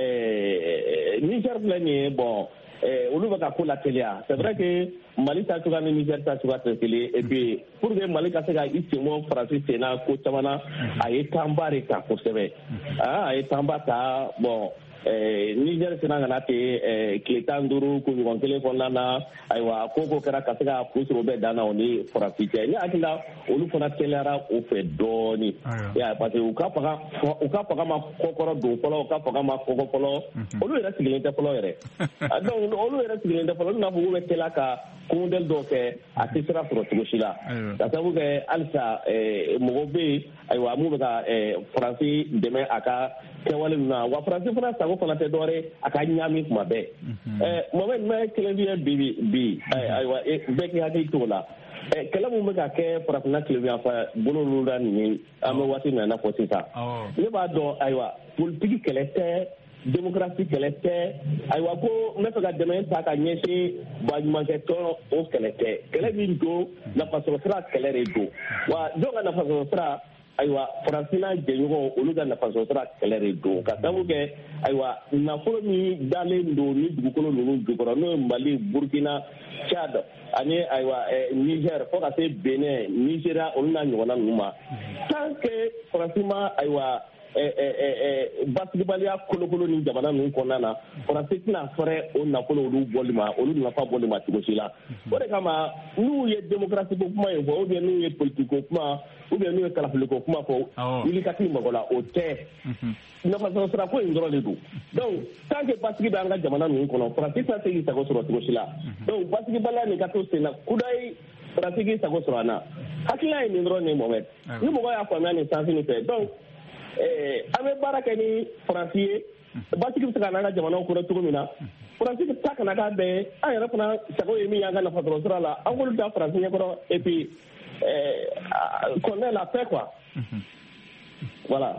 Niger filɛ nin ye bon olu bɛ ka ko la teliya c'est vrai que Mali ta cogoya ni Niger ta cogoya tɛ kelen et puis pour que Mali ka se ka i sen bɔ faransi sen na ko caman na a ye temps ba de ta kosɛbɛ a ye temps ba ta bon Niger sena ka na ten tile tan duuru kunɲɔgɔn kelen kɔnɔna na ayiwa ko ko kɛra ka se ka kun sɔrɔ bɛɛ dan na o ni faransi cɛ ne hakili la olu fana teliyara o fɛ dɔɔni parce que u ka faga u ka faga ma kɔkɔrɔ don fɔlɔ u ka faga ma kɔkɔ fɔlɔ olu yɛrɛ sigilen tɛ fɔlɔ yɛrɛ donc olu yɛrɛ sigilen tɛ fɔlɔ olu n'a fɔ k'u bɛ teliya ka kumudɛli dɔw kɛ a tɛ sira sɔrɔ cogo si la ka sababu kɛ halisa mɔgɔw bɛ yen ayiwa mun bɛ ka faransi dɛmɛ a ka kɛwale ninnu na wa faransi fana sago fana tɛ dɔwɛrɛ a ka ɲaami kuma bɛɛ Mohamed mɛ kelen bi bi bi ayiwa bɛɛ k'i hakili t'o la kɛlɛ min bɛ ka kɛ farafinna tilebiyanfan bolo la nin ye an bɛ waati min na fɔ sisan ne b'a dɔn ayiwa politiki kɛlɛ tɛ démocratie kɛlɛ tɛ ayiwa ko n bɛ fɛ ka dɛmɛ ta ka ɲɛsin baɲumankɛtɔn o kɛlɛ tɛ kɛlɛ min don nafasɔrɔ sira kɛlɛ de don wa jɔn ka nafasɔrɔ sira ayiwa faransi n'a jɛɲɔgɔn olu ka nafasɔrɔ sira kɛlɛ de don ka sababu kɛ ayiwa nafolo min dalen don ni dugukolo ninnu jukɔrɔ n'o ye Mali Burkina Tchad ani ayiwa Niger fo ka se Benin Nigeria olu n'a ɲɔgɔnna ninnu ma tant que faransi ma ayiwa basigibaliya kolokolo ni jamana ninnu kɔnɔna na faransi tɛna fɛrɛ o nafolo olu bɔli ma olu nafa bɔli ma cogo si la o de kama n'u ye démocratie ko kuma in fɔ ou bien n'u ye politique ko kuma ou bien n'u ye kalafili ko kuma fɔ wulikati mɔgɔ la o tɛ nafasɔrɔ sira ko in dɔrɔn de don donc tant que basigi bɛ an ka jamana ninnu kɔnɔ faransi tɛna se k'i sago sɔrɔ cogo si la donc basigibaliya nin ka to sen na kudayi faransi k'i sago sɔrɔ an na hakilina ye nin dɔrɔn de Mohamed ni mɔgɔ y'a faamuya nin sansi nin fɛ donc an bɛ baara kɛ ni faransi ye basigi bɛ se ka n'an ka jamanaw kɔnɔ cogo min na faransi ta kana k'a bɛɛ an yɛrɛ fana sago ye min y'an ka nafasɔrɔ sira la an k'olu ta faransi ɲɛkɔrɔ et puis connaît la paix quoi voilà.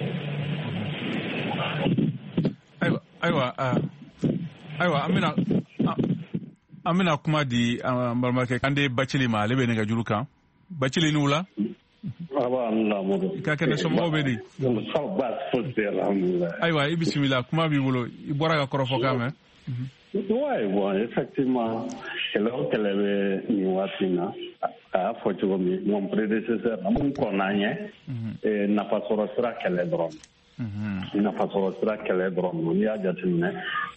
ayiwa ayiwa ayiwa an bɛna an bɛna kuma di an balimakɛ Kande Bacili ma ale bɛ nɛgɛjuru kan Bacili ni wula. I ka kɛnɛ somɔgɔw bɛ di ayiwa i bisimila kuma b'i bolo i bɔra ka kɔrɔfɔ kan mɛn Oui, bon, effectivement, kɛlɛ o kɛlɛ bɛ nin waati in na a y'a fɔ cogo min mon prédécesseur mun kɔnna an ye nafasɔrɔ sira kɛlɛ dɔrɔn nafasɔrɔ sira kɛlɛ dɔrɔn n'i y'a jateminɛ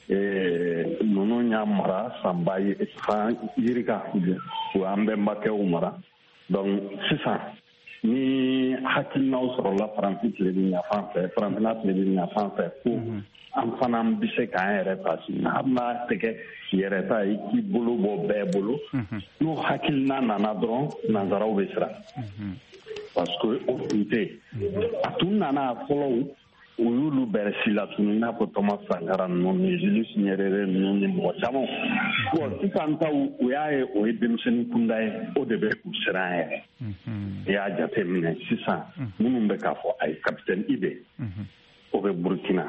ninnu y'a mara sanba san yirika o an bɛnbakɛw mara donc sisan ni hakilinaw sɔrɔla faransi tilebin yafan fɛ faransinna tilebin yafan fɛ ko an fana bɛ se k'an yɛrɛ ta si n'a bɛna tɛgɛ yɛrɛ ta i k'i bolo bɔ bɛɛ bolo n'o hakilina nana dɔrɔn nanzaraw bɛ siran parce que o tun tɛ a tun nana fɔlɔw o y'olu bɛrɛ si la tuguni i n'a fɔ Thomas Sankara ninnu ni Julius Nyerere ninnu ni mɔgɔ caman bon sisan taw o y'a ye o ye denmisɛnnin kunda ye o de bɛ k'u siran yɛrɛ i y'a jateminɛ sisan minnu bɛ k'a fɔ ayi capitaine Ibe o bɛ Burkina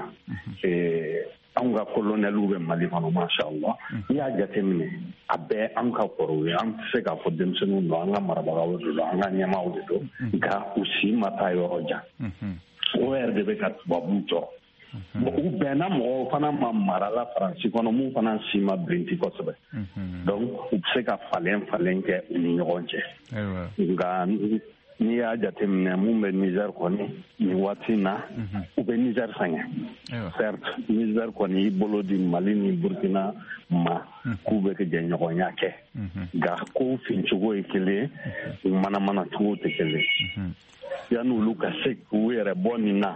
anw ka colonels bɛ Mali kɔnɔ masha Allah n'i y'a jateminɛ a bɛɛ an ka kɔrɔw ye an tɛ se k'a fɔ denmisɛnninw don an ka marabagaw de don an ka ɲɛmaaw de don nka u si ma taa yɔrɔ jan o yɛrɛ de bɛ ka tubabuw jɔ u bɛnna mɔgɔw fana ma marala Faransi kɔnɔ mun fana si ma birinti kosɛbɛ donc u bɛ se ka falen falen kɛ u ni ɲɔgɔn cɛ nka n'i y'a jateminɛ mun bɛ Niger kɔni nin waati in na u bɛ Niger sɛgɛn certes Niger kɔni y'i bolo di Mali ni Burkina ma k'u bɛ kɛ jɛɲɔgɔnya kɛ nka kow fincogo ye kelen ye u manamana cogo tɛ kelen yanni olu ka se k'u yɛrɛ bɔ nin na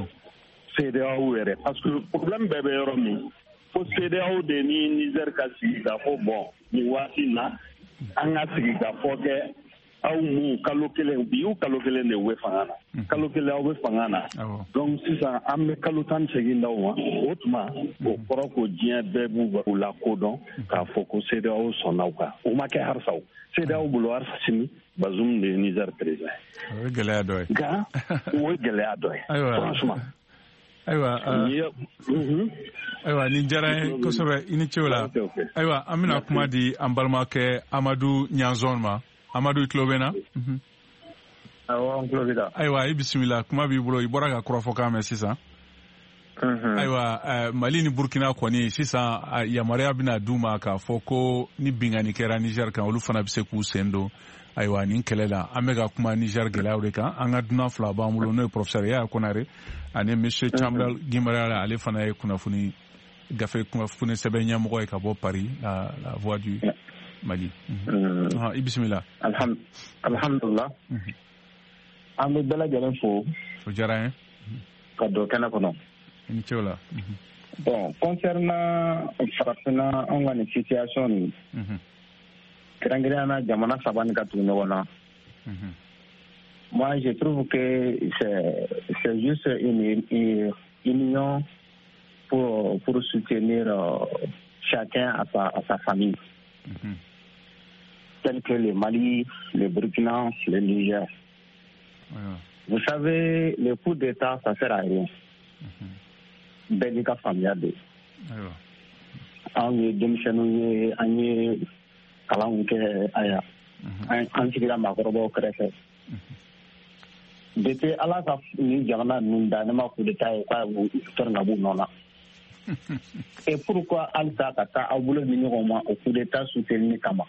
C D A O yɛrɛ parce que problème bɛɛ bɛ yɔrɔ min fo C D A O de ni Niger ka sigi k'a fɔ bon nin waati in na an ka sigi k'a fɔ kɛ aw mun kalo kelen bi y'u kalo kelen de bɛ fanga na kalo kelen aw bɛ fanga na donc sisan an bɛ kalo tan ni seegin d'aw ma o tuma o kɔrɔ ko diɲɛ bɛɛ b'u la kodɔn k'a fɔ ko C D A O sɔnn'aw kan o ma kɛ harisa o C D A O bolo harisa sini Bazoum de ye Niger président o ye gɛlɛya dɔ ye nka o ye gɛlɛya dɔ ye franchement ayiwa ayiwa nin diyara n ye kosɛbɛ i ni ce o la ayiwa an bɛna kuma di an balimakɛ Amadu Ɲanzɔn ma Amadu i tulo bɛ n na awɔ n tulo b'i la ayiwa i bisimila kuma b'i bolo i bɔra ka kɔrɔfɔkan mɛn sisan ayiwa Mali ni Burkina kɔni sisan yamaruya bɛna d'u ma k'a fɔ ko ni bingani kɛra Niger kan olu fana bɛ se k'u sen don ayiwa nin kɛlɛ la an bɛ ka kuma Niger gɛlɛyaw de kan an ka dunan fila b'an bolo n'o ye professeur Yaya Konare ani monsieur Chambrel Guimaraya ale fana ye kunnafoni gafe kunnafoni sɛbɛn ɲɛmɔgɔ ye ka bɔ Paris la la voix du Mali i bisimila alhamdulillah an bɛ bɛɛ lajɛlen fo o diyara n ye ka don kɛnɛ kɔnɔ i ni ce o la bon concernant farafinna an ka nin situation nin kɛrɛnkɛrɛnnenya jamana saba ni ka tugu ɲɔgɔn na moi je trouve que c'est c'est juste une, une union pour pour soutenir euh, chacun à sa à sa famille mm-hmm. tel que le Mali, le Burkina, le Niger. Ouais. Vous savez, le coup d'État, ça sert à rien. Bɛɛ n'i ka faamuya de. Anw ye denmisɛnninw ye, an ye kalanw kɛ a yan. An sigira maakɔrɔbaw kɛrɛfɛ. Depuis Ala ka nin jamana ninnu da ne ma coup d'État ye k'a tɔri ka b'u nɔ na. Et pourquoi halisa ka taa aw bolo di ɲɔgɔn ma o coup d'État soutenir kama?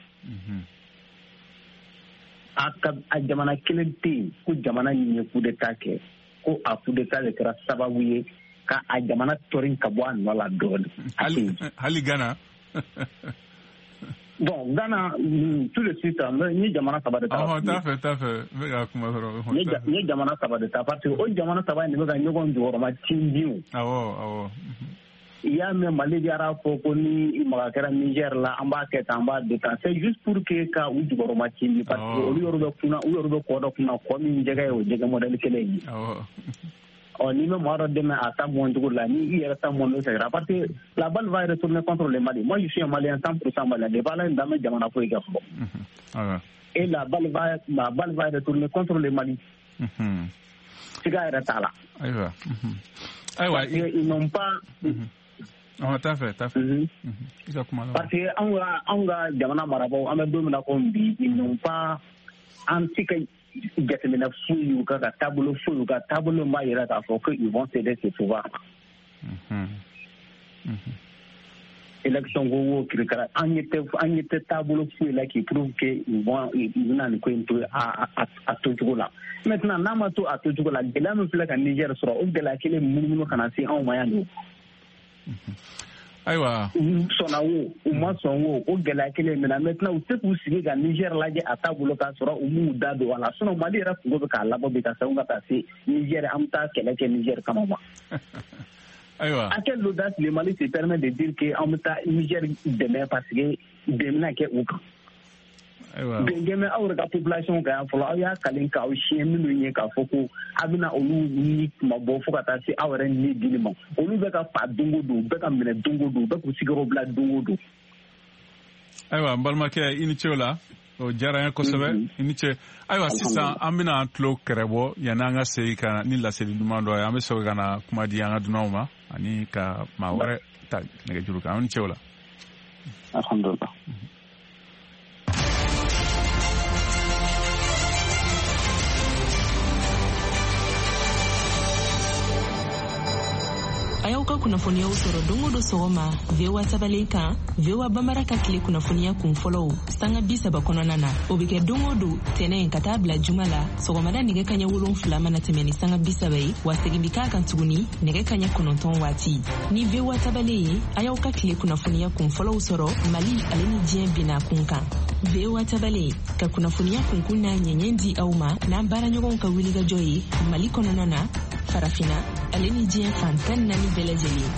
A ka a jamana kelen tɛ yen ko jamana min ye coup d'État kɛ ko a coup d'État de kɛra sababu ye ka a jamana tɔri ka bɔ a nɔ la dɔɔnin. Hali Ghana. Bon Ghana tout de suite ni jamana saba de ta. Ɔhɔn t'a fɛ t'a fɛ n bɛ ka kuma dɔrɔn. Ni jamana saba de ta parce que o jamana saba in de bɛ ka ɲɔgɔn jɔyɔrɔma tintin. Awɔ awɔ. Il y a même Mali jara fɔ ko ni maga kɛra Niger la an b'a kɛ tan an b'a de tan c'est juste pour que ka u jukɔrɔma tintin parce que olu yɔrɔ bɛ kunna u yɔrɔ bɛ kɔ dɔ kunna kɔ min jɛgɛ ye o jɛgɛ modèle kelen ye. Awɔ. Ɔ n'i bɛ maa dɔ dɛmɛ a ta mɔn cogo la ni i yɛrɛ ta mɔn n'o sɛgɛra parce que la balle va retourner contre le Mali. Moi je suis un Malien cent pour cent malien de bala in da mɛ jamana foyi kɛ fɔlɔ. Et la balle va la balle va retourner contre le Mali. Siga yɛrɛ t'a la. Ayiwa. Ayiwa. Parce que ils n'ont pas. Oh, t'a fait, t'a fait. Mm-hmm. Mm-hmm. Parce que an ka an ka jamana marabagaw an bɛ don min na komi bi ils n'ont pas an ti ka jateminɛ foyi y'u kan ka taabolo foyi y'u kan taabolo min b'a yira k'a fɔ que ils vont céder ce pouvoir. élection go wo kirikara an yete an yete tableau fou là qui prouve que ils vont ils n'ont ko into à à tojugo la maintenant nama to à tojugo la gela me fila ka Niger sura o gela kele munu kana si an mayani aywa sona wo o ma son wo o gela kele mena maintenant o te ku sigi ga Niger la je tableau ka sura o mu dado wala sono mali ra ko ka la bo bita sa nga ta si Niger amta kele ke Niger kama ma à quelle audace le Mali se permet de dire qu'on met Niger demain parce que demain que ou demain awre ka population ka folo ya kalin ka o chien minu nye ka foko abina olu ni mabo foka ta si awre ni dinima olu be ka fa dungo do be ka mene dungo do be ko sigaro bla dungo do aywa mbalma ke initiola o jara ko sebe initie aywa sisa amina tlo krebo yananga seika ni la seli dumando ya meso kana kuma di yanga dunoma ani ka maware ta nege juru ka on cheola alhamdulillah ayaw ka kunnafoniya sɔrɔ don o don sɔgɔma V O A tabale kan V O A banbara ka tile kunnafoniya kun fɔlɔw sanga bi saba kɔnɔna na o bɛ kɛ don o don tɛnɛ ka taa bila juma la sɔgɔmada nɛgɛ kaɲɛ wolonfila mana tɛmɛ ni sanga bi saba ye wa segin bi k'a kan tuguni nɛgɛ kaɲɛ kɔnɔntɔn waati ni V O A tabale ye a y'aw ka tile kunnafoniya kun fɔlɔw sɔrɔ Mali ale ni diɲɛ binna kun kan V O A tabale ka kunnafoniya kunkun n'a ɲɛɲɛ di aw ma n'an baaraɲɔgɔnw ka wulikajɔ ye Mali kɔnɔna na farafina ale ni diɲɛ fan tan naani bɛɛ lajɛlen.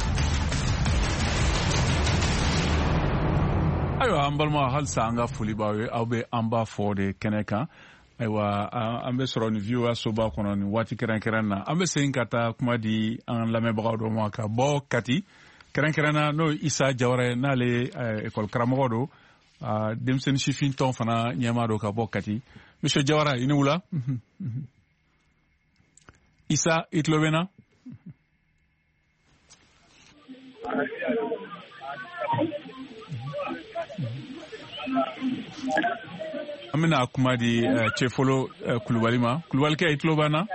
Ayiwa an balima halisa an ka foli b'aw ye aw bɛ an b'a fɔ de kɛnɛ kan ayiwa an bɛ sɔrɔ ni V O A soba kɔnɔ ni waati kɛrɛnkɛrɛn na an bɛ segin ka taa kuma di an lamɛnbagaw dɔ ma ka bɔ Kati kɛrɛnkɛrɛn na n'o Isa Jawara ye n'ale ye ekɔli karamɔgɔ don denmisɛnnin sifintɔn fana ɲɛmaa don ka bɔ Kati Monsieur Jawara i ni wula Isa i tulo bɛ n na an bɛna kuma di Cɛfolo Kulubali ma Kulubalikɛ i tulo b'an na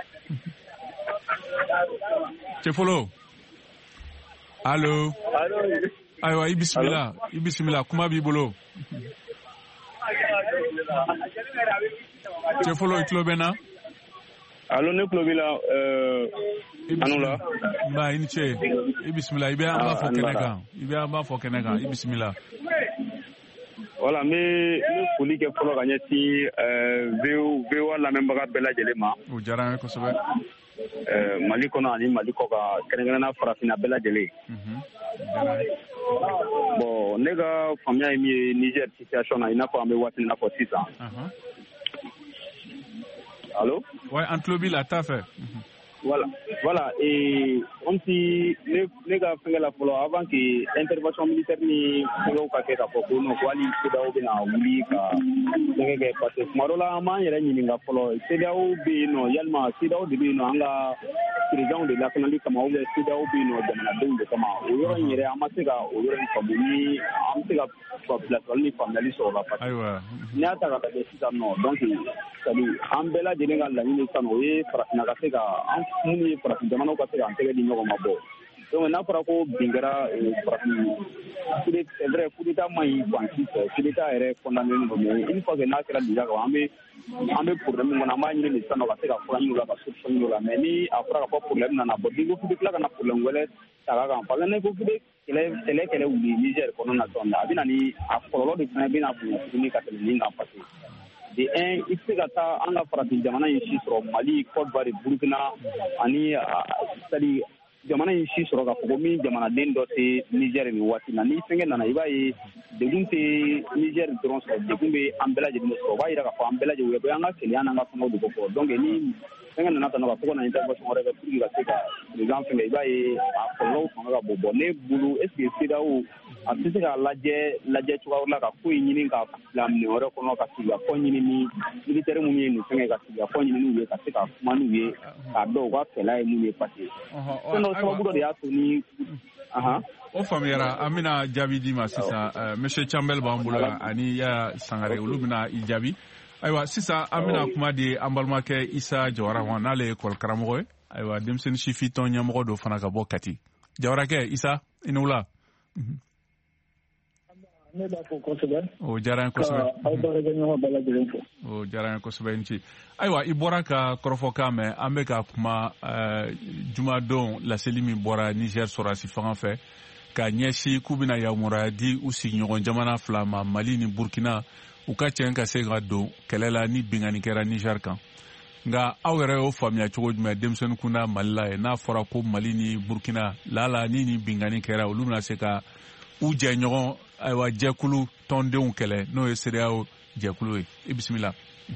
Cɛfolo allo ayiwa i bisimila i bisimila kuma b'i bolo Cɛfolo i tulo bɛ n na allo ne tulo b'i la anu la nba i ni ce i bisimila i bɛ an b'a fɔ kɛnɛ kan i bɛ an b'a fɔ kɛnɛ kan i bisimila voilà n bɛ foli kɛ fɔlɔ ka ɲɛsin V O A lamɛnbaga bɛɛ lajɛlen ma o diyara n ye kosɛbɛ Mali kɔnɔ ani Mali kɔ kan kɛrɛnkɛrɛnna farafinna bɛɛ lajɛlen bon ne ka faamuya ye min ye Niger situation na i n'a fɔ an bɛ waati min na fɔ sisan allo ouais an tulo b'i la t'a fɛ voilà voilà et comme si ne ne ka fɛngɛ la fɔlɔ avant que intervention militaire ni fɛngɛw ka kɛ ka fɔ ko non ko hali C D A O bɛna wuli ka fɛngɛ kɛ parce que tuma dɔ la an b'an yɛrɛ ɲininka fɔlɔ C D A O bɛ yen nɔ yalima C D A O de bɛ yen nɔ an ka présidents de lakanali kama ou bien C D A O bɛ yen nɔ jamanadenw de kama o yɔrɔ in yɛrɛ an ma se ka o yɔrɔ in faamu ni an bɛ se ka bilasirali ni faamuyali sɔrɔ la parce que n'i y'a ta ka lajɛ sisan nɔ donc c'est à dire an bɛɛ lajɛlen ka laɲini sisan o ye farafinna ka se ka an minnu ye farafin jamanaw ka se k'an tɛgɛ di ɲɔgɔn ma bɔ donc n'a fɔra ko bin kɛra farafin c'est vrai coup d'état ma ɲi fan si fɛ coup d'état yɛrɛ condamné don mais une fois que n'a kɛra déjà ka an bɛ an bɛ problème min kɔnɔ an b'a ɲini de sisan ka se ka fura ɲini o la ka solution ɲini o la mais ni a fɔra ka fɔ problème nana bɔ n'i ko k'i bɛ tila ka na problème wɛrɛ ta ka kan parce que n'i ko k'i bɛ kɛlɛ kɛlɛ kɛlɛ wuli Niger kɔnɔ na dɔrɔn a bɛ na ni a kɔlɔlɔ de fana bɛ na bonya tuguni ka tɛmɛ nin kan parce que de un i tɛ se ka taa an ka farafin jamana in si sɔrɔ Mali Côte d'Ivoire Burkina ani c'est à dire jamana in si sɔrɔ ka fɔ ko min jamanaden dɔ tɛ Niger nin waati na ni fɛngɛ nana i b'a ye degun tɛ Niger dɔrɔn sɔrɔ degun bɛ an bɛɛ lajɛlen sɔrɔ o b'a yira k'a fɔ an bɛɛ lajɛlen o bɛ an ka keleya n'an ka fɛngɛw de ko fɔ donc ni fɛngɛ nana tan ka fɔ ko na intervention wɛrɛ kɛ pour que ka se ka président fɛngɛ i b'a ye a kɔlɔlɔw fanga ka bon bon ne bolo est ce que C D A O a tɛ se ka lajɛ lajɛ cogoya wɛrɛ la ka ko in ɲini ka bila minɛn wɛrɛ kɔnɔ ka sigi ka fɔ ɲini ni militaire minnu ye nin fɛngɛ ka sigi ka fɔ ɲini n'u ye ka se ka kuma n'u ye k'a dɔn u ka kɛlɛ ye mun ye parce que sinon sababu dɔ de y'a to ni o faamuyara an bɛna jaabi d'i ma sisan monsieur Campbell b'an bolo ani Yaya Sangare olu bɛna i jaabi ayiwa sisan an bɛna kuma di an balimakɛ Isa Jawara ma n'ale ye école karamɔgɔ ye ayiwa denmisɛnnin sifintɔn ɲɛmɔgɔ dɔ fana ka bɔ Kati Jawarakɛ Isa i ni wula ne b'a fɔ kosɛbɛ. O diyara n ye kosɛbɛ. Ka aw baarakɛɲɔgɔn bɛɛ lajɛlen fo. O diyara n ye kosɛbɛ n ci. Ayiwa i bɔra ka kɔrɔfɔkan mɛn an bɛ ka kuma jumadon laseli min bɔra Niger sɔrɔdasi fanga fɛ ka ɲɛsin k'u bɛna yamaruya di u sigiɲɔgɔn jamana fila ma Mali ni Burkina u ka cɛn ka se ka don kɛlɛ la ni bingani kɛra Niger kan. Nka aw yɛrɛ y'o faamuya cogo jumɛn denmisɛnnin kunda Mali la ye n'a fɔra ko Mali ni Burkina lala ni ni bingani kɛra olu bɛna se ka u jɛ ɲɔgɔn ayiwa jɛkulu tɔndenw kɛlɛ n'o ye C E D E A O jɛkulu ye i bisimila.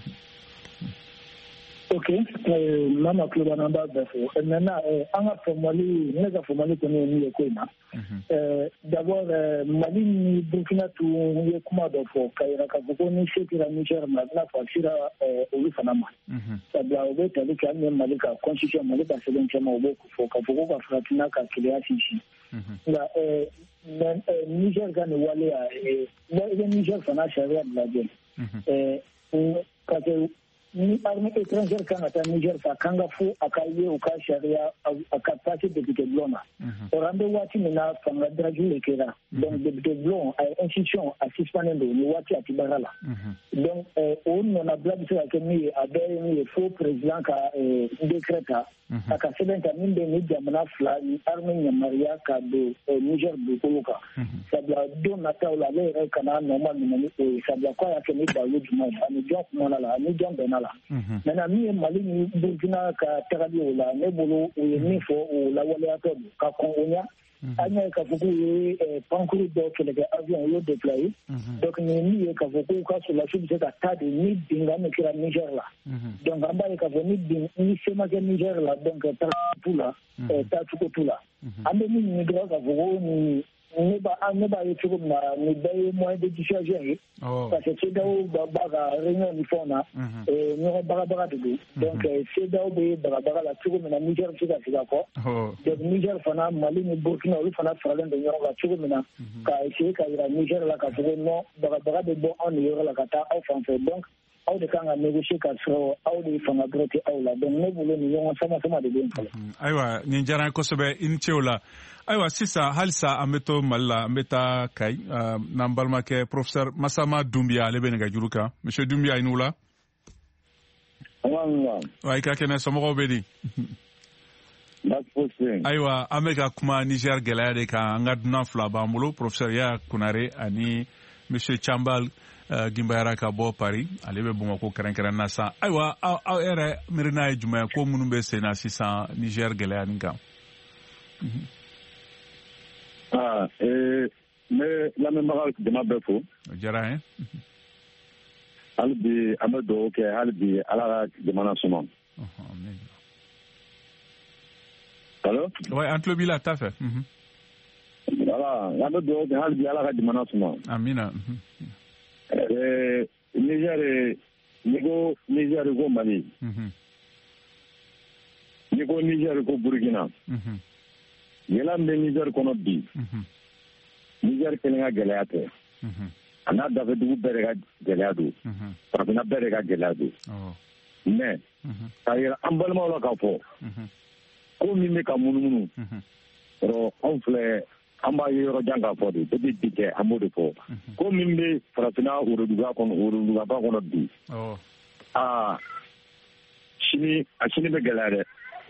Ok, mama kuloba n'an b'a bɛɛ fo. Maintenant an ka fɔmali ne ka fɔmali kɔni ye min ye ko in na. D'abord Mali ni Burkina tun ye kuma dɔ fɔ ka yira k'a fɔ ko ni se kɛra Niger ma a bɛna fɔ a sera olu fana ma. Sabula u bɛ tali kɛ hali ni Mali ka constitution Mali ka sɛbɛn caman u b'o fɔ k'a fɔ ko ka farafinna ka keleya sinsin. Nka Niger ka nin waleya i bɛ Niger fana sariya lajɛ. Ka kɛ ni armée étrangère kan ka taa Niger fɛ a kan ka fo a ka ye u ka sariya a ka passé député bulon na. Or an bɛ waati min na fanga daraju de kɛra donc député bulon a ye institution a suspendé don ni waati a ti baara la. Donc o nɔnabila bɛ se ka kɛ min ye a bɛɛ ye min ye fo président ka décret ta a ka sɛbɛn ta min bɛ ni jamana fila ni armée yamaruya ka don Niger dugukolo kan. Sabula don nataw la ale yɛrɛ kana nɔma minɛ ni o ye sabula ko a y'a kɛ ni dalu jumɛn ye ani jɔn kumana la ani jɔn bɛnna la. Maintenant min ye Mali ni Burkina ka tagali o la ne bolo o ye min fɔ o lawaleyatɔ don ka kɔn o ɲa an y'a ye k'a fɔ k'u ye pankuru dɔw kɛlɛkɛ avion u y'o déployer donc nin min ye k'a fɔ k'u ka sɔrɔdasiw bɛ se ka taa de ni bingan min kɛra Niger la donc an b'a ye k'a fɔ ni bin ni se ma kɛ Niger la donc tacogo t'u la taacogo t'u la an bɛ min ɲini dɔrɔn k'a fɔ ko nin ne b'a ne b'a ye cogo min na nin bɛɛ ye moyen de dissuasion ye parce que C E D E A O b'a ka réunion ni fɛnw na ɲɔgɔn bagabaga de don donc C E D E A O bɛ bagabaga la cogo min na Niger bɛ se ka segin a kɔ donc Niger fana Mali ni Burkina olu fana faralen don ɲɔgɔn kan cogo min na ka essayer ka yira Niger la k'a fɔ ko non bagabaga bɛ bɔ anw ni yɔrɔ la ka taa aw fan fɛ donc aw de kan ka négocier ka sɔrɔ aw de fanga dɔrɔn tɛ aw la donc ne bolo ni ɲɔgɔn sama sama de bɛ yen fɔlɔ. Ayiwa nin diyara n ye kosɛbɛ i ni ce o la. Ayiwa sisan halisa an bɛ to Mali la an bɛ taa Kayi n'an balimakɛ professeur Masama Dunbiya ale bɛ nɛgɛjuru kan monsieur Dunbiya i ni wula. Wa i ka kɛnɛ somɔgɔw bɛ di. Ayiwa an bɛ ka kuma Niger gɛlɛya de kan an ka dunan fila b'an bolo professeur Yaya Kunare ani monsieur Chambal Gimbayara ka bɔ Paris ale bɛ Bamakɔ kɛrɛnkɛrɛn na sisan. Ayiwa aw yɛrɛ miirina ye jumɛn ko minnu bɛ sen na sisan Niger gɛlɛya nin kan. Ah, eh, me lamɛnbaga jama bɛɛ fo. O diyara n ye. Hali bi an bɛ dugawu kɛ hali bi Ala ka jamana suma. Allo? Oui, an tulo b'i la ta fɛ. Voilà, an bɛ dugawu kɛ hali bi Ala ka jamana suma. Amina. Eh, Niger, ni ko Niger ko Mali. Ni ko Niger ko Burkina. Yɛlɛ min bɛ Niger kɔnɔ bi Niger kelen ka gɛlɛya tɛ a n'a dafɛdugu bɛɛ de ka gɛlɛya don farafinna bɛɛ de ka gɛlɛya don mais k'a yira an balimaw la k'a fɔ ko min bɛ ka munumunu yɔrɔ anw filɛ an b'a ye yɔrɔ jan k'a fɔ de depuis bi tɛ an b'o de fɔ ko min bɛ farafinna woroduguya kɔnɔ woroduguyaba kɔnɔ bi aa sini a sini bɛ gɛlɛya dɛ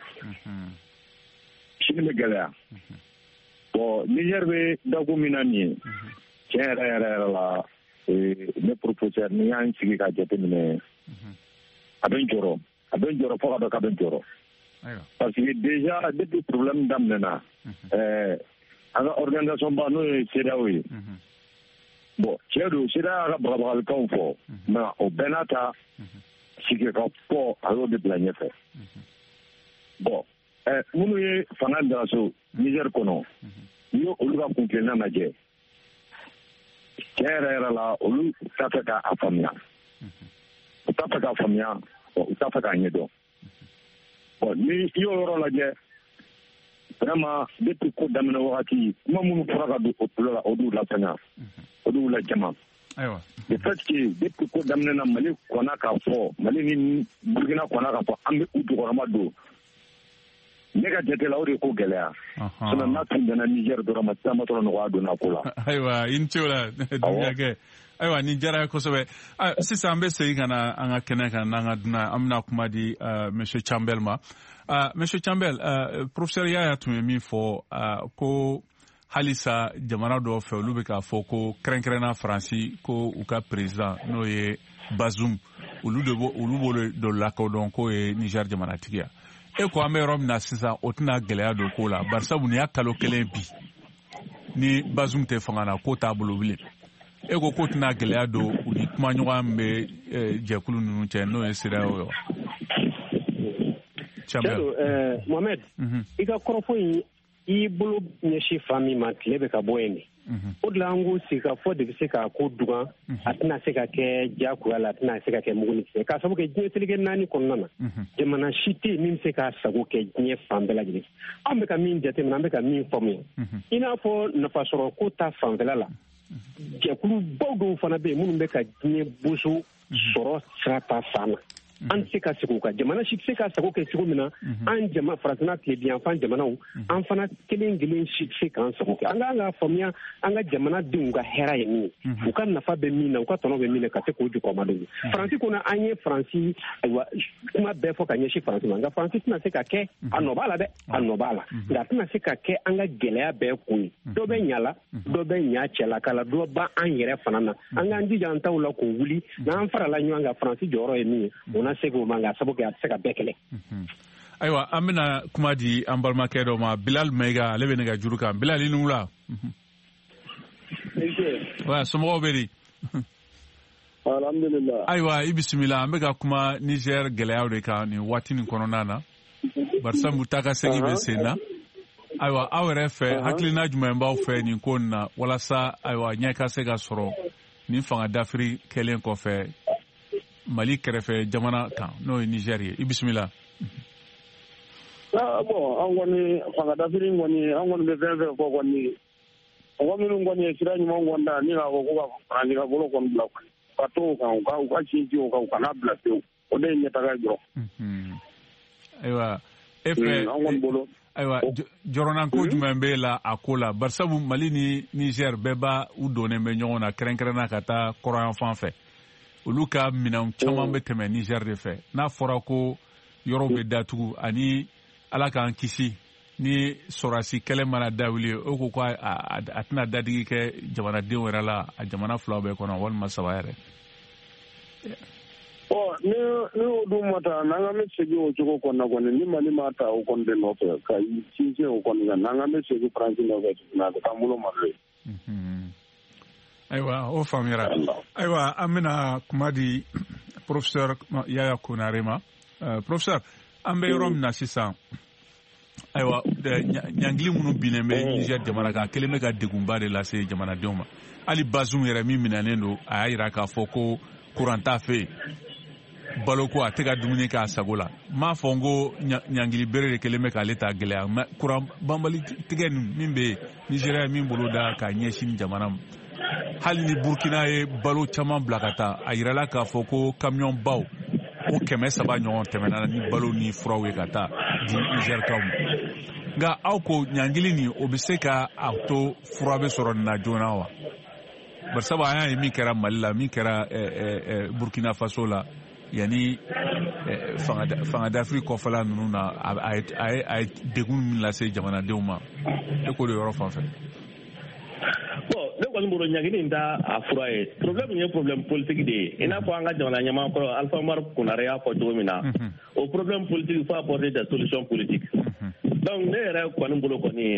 sini bɛ gɛlɛya bon Niger bɛ dako min na nin ye tiɲɛ yɛrɛ yɛrɛ yɛrɛ la ne professeur ni y'an sigi ka jateminɛ a bɛ n jɔrɔ a bɛ n jɔrɔ fo ka dɔn k'a bɛ n jɔrɔ parce que déjà depuis problème daminɛna ɛɛ an ka organisation ba n'o ye C E D E A O ye bon tiɲɛ don C E D E A O y'a ka bagabagalikanw fɔ mais o bɛɛ n'a ta sigi ka fɔ a y'o de bila ɲɛfɛ bon minnu ye fanga daraso Niger kɔnɔ n'i ye olu ka kuntilenna lajɛ tiɲɛ yɛrɛ yɛrɛ la olu t'a fɛ k'a faamuya u t'a fɛ k'a faamuya u t'a fɛ k'a ɲɛdɔn bon ni i y'o yɔrɔ lajɛ vraiment depuis ko daminɛ wagati kuma minnu fɔra ka don o tulo la o d'u lafɛŋa o d'u lajama de fait que depuis ko daminɛ na Mali kɔnna k'a fɔ Mali ni Burkina kɔnna k'a fɔ an bɛ u jukɔrɔma don ne ka jate la o de ko gɛlɛya sinon n'a tun bɛnna Niger dɔrɔn ma caman tɔrɔ nɔgɔya donna ko la. Ayiwa i ni ce o la Dunbiyakɛ. Ayiwa nin diyara kosɛbɛ. Sisan an bɛ segin ka na an ka kɛnɛ kan n'an ka dunan an bɛna kuma di Monsieur Campbell ma. Monsieur Campbell, Professeur Yaya tun ye min fɔ ko halisa jamana dɔw fɛ olu bɛ k'a fɔ ko kɛrɛnkɛrɛnna Faransi ko u ka président n'o ye Bazoum olu de olu b'o dɔ lakodɔn k'o ye Niger jamanatigi ye. E ko an bɛ yɔrɔ min na sisan o tɛna gɛlɛya don ko la barisabu nin y'a kalo kelen bi ni Bazoum tɛ fanga na ko t'a bolo bilen. E ko ko tɛna gɛlɛya don u ni kumaɲɔgɔn min bɛ jɛkulu ninnu cɛ n'o ye CEDEAO ye wa. Cɛdo Mohamed i ka kɔrɔfɔ in i bolo ɲɛsi fa min ma tile bɛ ka bɔ yen de. O de la an k'u sigi ka fɔ de bɛ se k'a ko dugan a tɛna se ka kɛ diyagoya la a tɛna se ka kɛ muguni tigɛ k'a sababu kɛ diɲɛ seleke naani kɔnɔna na jamana si tɛ yen min bɛ se k'a sago kɛ diɲɛ fan bɛɛ lajɛlen. An bɛ ka min jateminɛ an bɛ ka min faamuya i n'a fɔ nafasɔrɔ ko ta fanfɛla la jɛkulu baw dɔw fana bɛ yen minnu bɛ ka diɲɛ boso sɔrɔ sira ta fan na. An se ka segu ka jamana si se ka sago kɛ cogo min na an jama farafinna tile bi an fan jamanaw an fana kelen kelen si se k'an sago kɛ an k'an ka faamuya an ka jamanadenw ka hɛrɛ ye min u ka nafa bɛ min na u ka tɔnɔ bɛ min na ka se k'o jukɔrɔma don Faransi kɔnɔ an ye Faransi ayiwa kuma bɛɛ fɔ ka ɲɛsin Faransi ma nka Faransi tɛna se ka kɛ a nɔ b'a la dɛ a nɔ b'a la nka a tɛna se ka kɛ an ka gɛlɛya bɛɛ kun ye dɔ bɛ ɲa la dɔ bɛ ɲa cɛla kala dɔ ba an yɛrɛ fana na an k'an jija an taw la k'o wuli n'an farala ɲɔgɔn kan Faransi jɔyɔrɔ ye min ye o na se k'o man ka sababu kɛ a tɛ se ka bɛɛ kɛlɛ. Ayiwa an bɛna kuma di an balimakɛ dɔ ma Bilal Mayiga ale bɛ nɛgɛjuru kan Bilal i ni wula. Wa somɔgɔw bɛ di. Alhamdulillah. Ayiwa i bisimila an bɛ ka kuma Niger gɛlɛyaw de kan nin waati nin kɔnɔna na barisabu taa ka segin bɛ sen na. Ayiwa aw yɛrɛ fɛ hakilina jumɛn b'aw fɛ nin ko in na walasa ayiwa ɲɛ ka se ka sɔrɔ nin fanga dafiri kɛlen kɔfɛ Mali kɛrɛfɛ jamana kan n'o ye Niger ye i bisimila. Ah bon an kɔni fanga dafiri kɔni an kɔni bɛ fɛn fɛn fɔ kɔni mɔgɔ minnu kɔni ye sira ɲuman kɔni da ni k'a fɔ ko ka Faransi ka bolo kɔni bila ka to o kan u ka u ka sinsin o kan u kana bila pewu o de ye ɲɛtaga jɔ. Ayiwa e fɛ an kɔni bolo. Ayiwa jɔrɔnanko jumɛn b'e la a ko la barisabu Mali ni Niger bɛɛ b'a u donnen bɛ ɲɔgɔn na kɛrɛnkɛrɛnna ka taa kɔrɔyan fan fɛ. Olu ka minɛnw caman bɛ tɛmɛ Niger de fɛ n'a fɔra ko yɔrɔw bɛ datugu ani Ala k'an kisi ni sɔrɔdasi kɛlɛ mana dawuli o ko ko a tɛna dadigi kɛ jamanadenw yɛrɛ la a jamana fila bɛɛ kɔnɔ walima saba yɛrɛ. Ɔ ni ni o dun ma taa n'an ka bɛ segin o cogo kɔnɔna kɔni ni Mali ma ta o kɔni de nɔfɛ ka sinsin o kɔni kan n'an ka bɛ segin Faransi nɔfɛ tuguni a bɛ k'an bolo malo ye. Ayiwa o faamuyara ayiwa an bɛna kuma di Professeur Yaya Konare ma Professeur an bɛ yɔrɔ min na sisan ayiwa ɲangili minnu binnen bɛ Niger jamana kan kelen bɛ ka degunba de lase jamanadenw ma hali Bazoum yɛrɛ min minɛnen don a y'a jira k'a fɔ ko courant t'a fɛ yen balo ko a tɛ ka dumuni k'a sago la n m'a fɔ n ko ɲangili bere de kelen bɛ k'ale ta gɛlɛya mais courant banbali tigɛ min bɛ yen Nigéria min bolo da k'a ɲɛsin jamana ma hali ni Burkina ye balo caman bila ka taa a yirala k'a fɔ ko camion baw o kɛmɛ saba ɲɔgɔn tɛmɛna ni balo ni furaw ye ka taa di Nigérikaw ma nka aw ko ɲangili nin o bɛ se ka a to fura bɛ sɔrɔ nin na joona wa barisabu an y'a ye min kɛra Mali la min kɛra Burkina Faso la yanni fanga d'Afrique kɔfɛla ninnu na a ye degun min lase jamanadenw ma e ko de yɔrɔ fan fɛ. Bon ne kɔni bolo ɲangili in ta a fura ye problème ye problème politique de ye i n'a fɔ an ka jamana ɲɛmaakɔrɔ Alpha Umaru Konare y'a fɔ cogo min na o problème politique il faut apporter des solutions politiques donc ne yɛrɛ kɔni bolo kɔni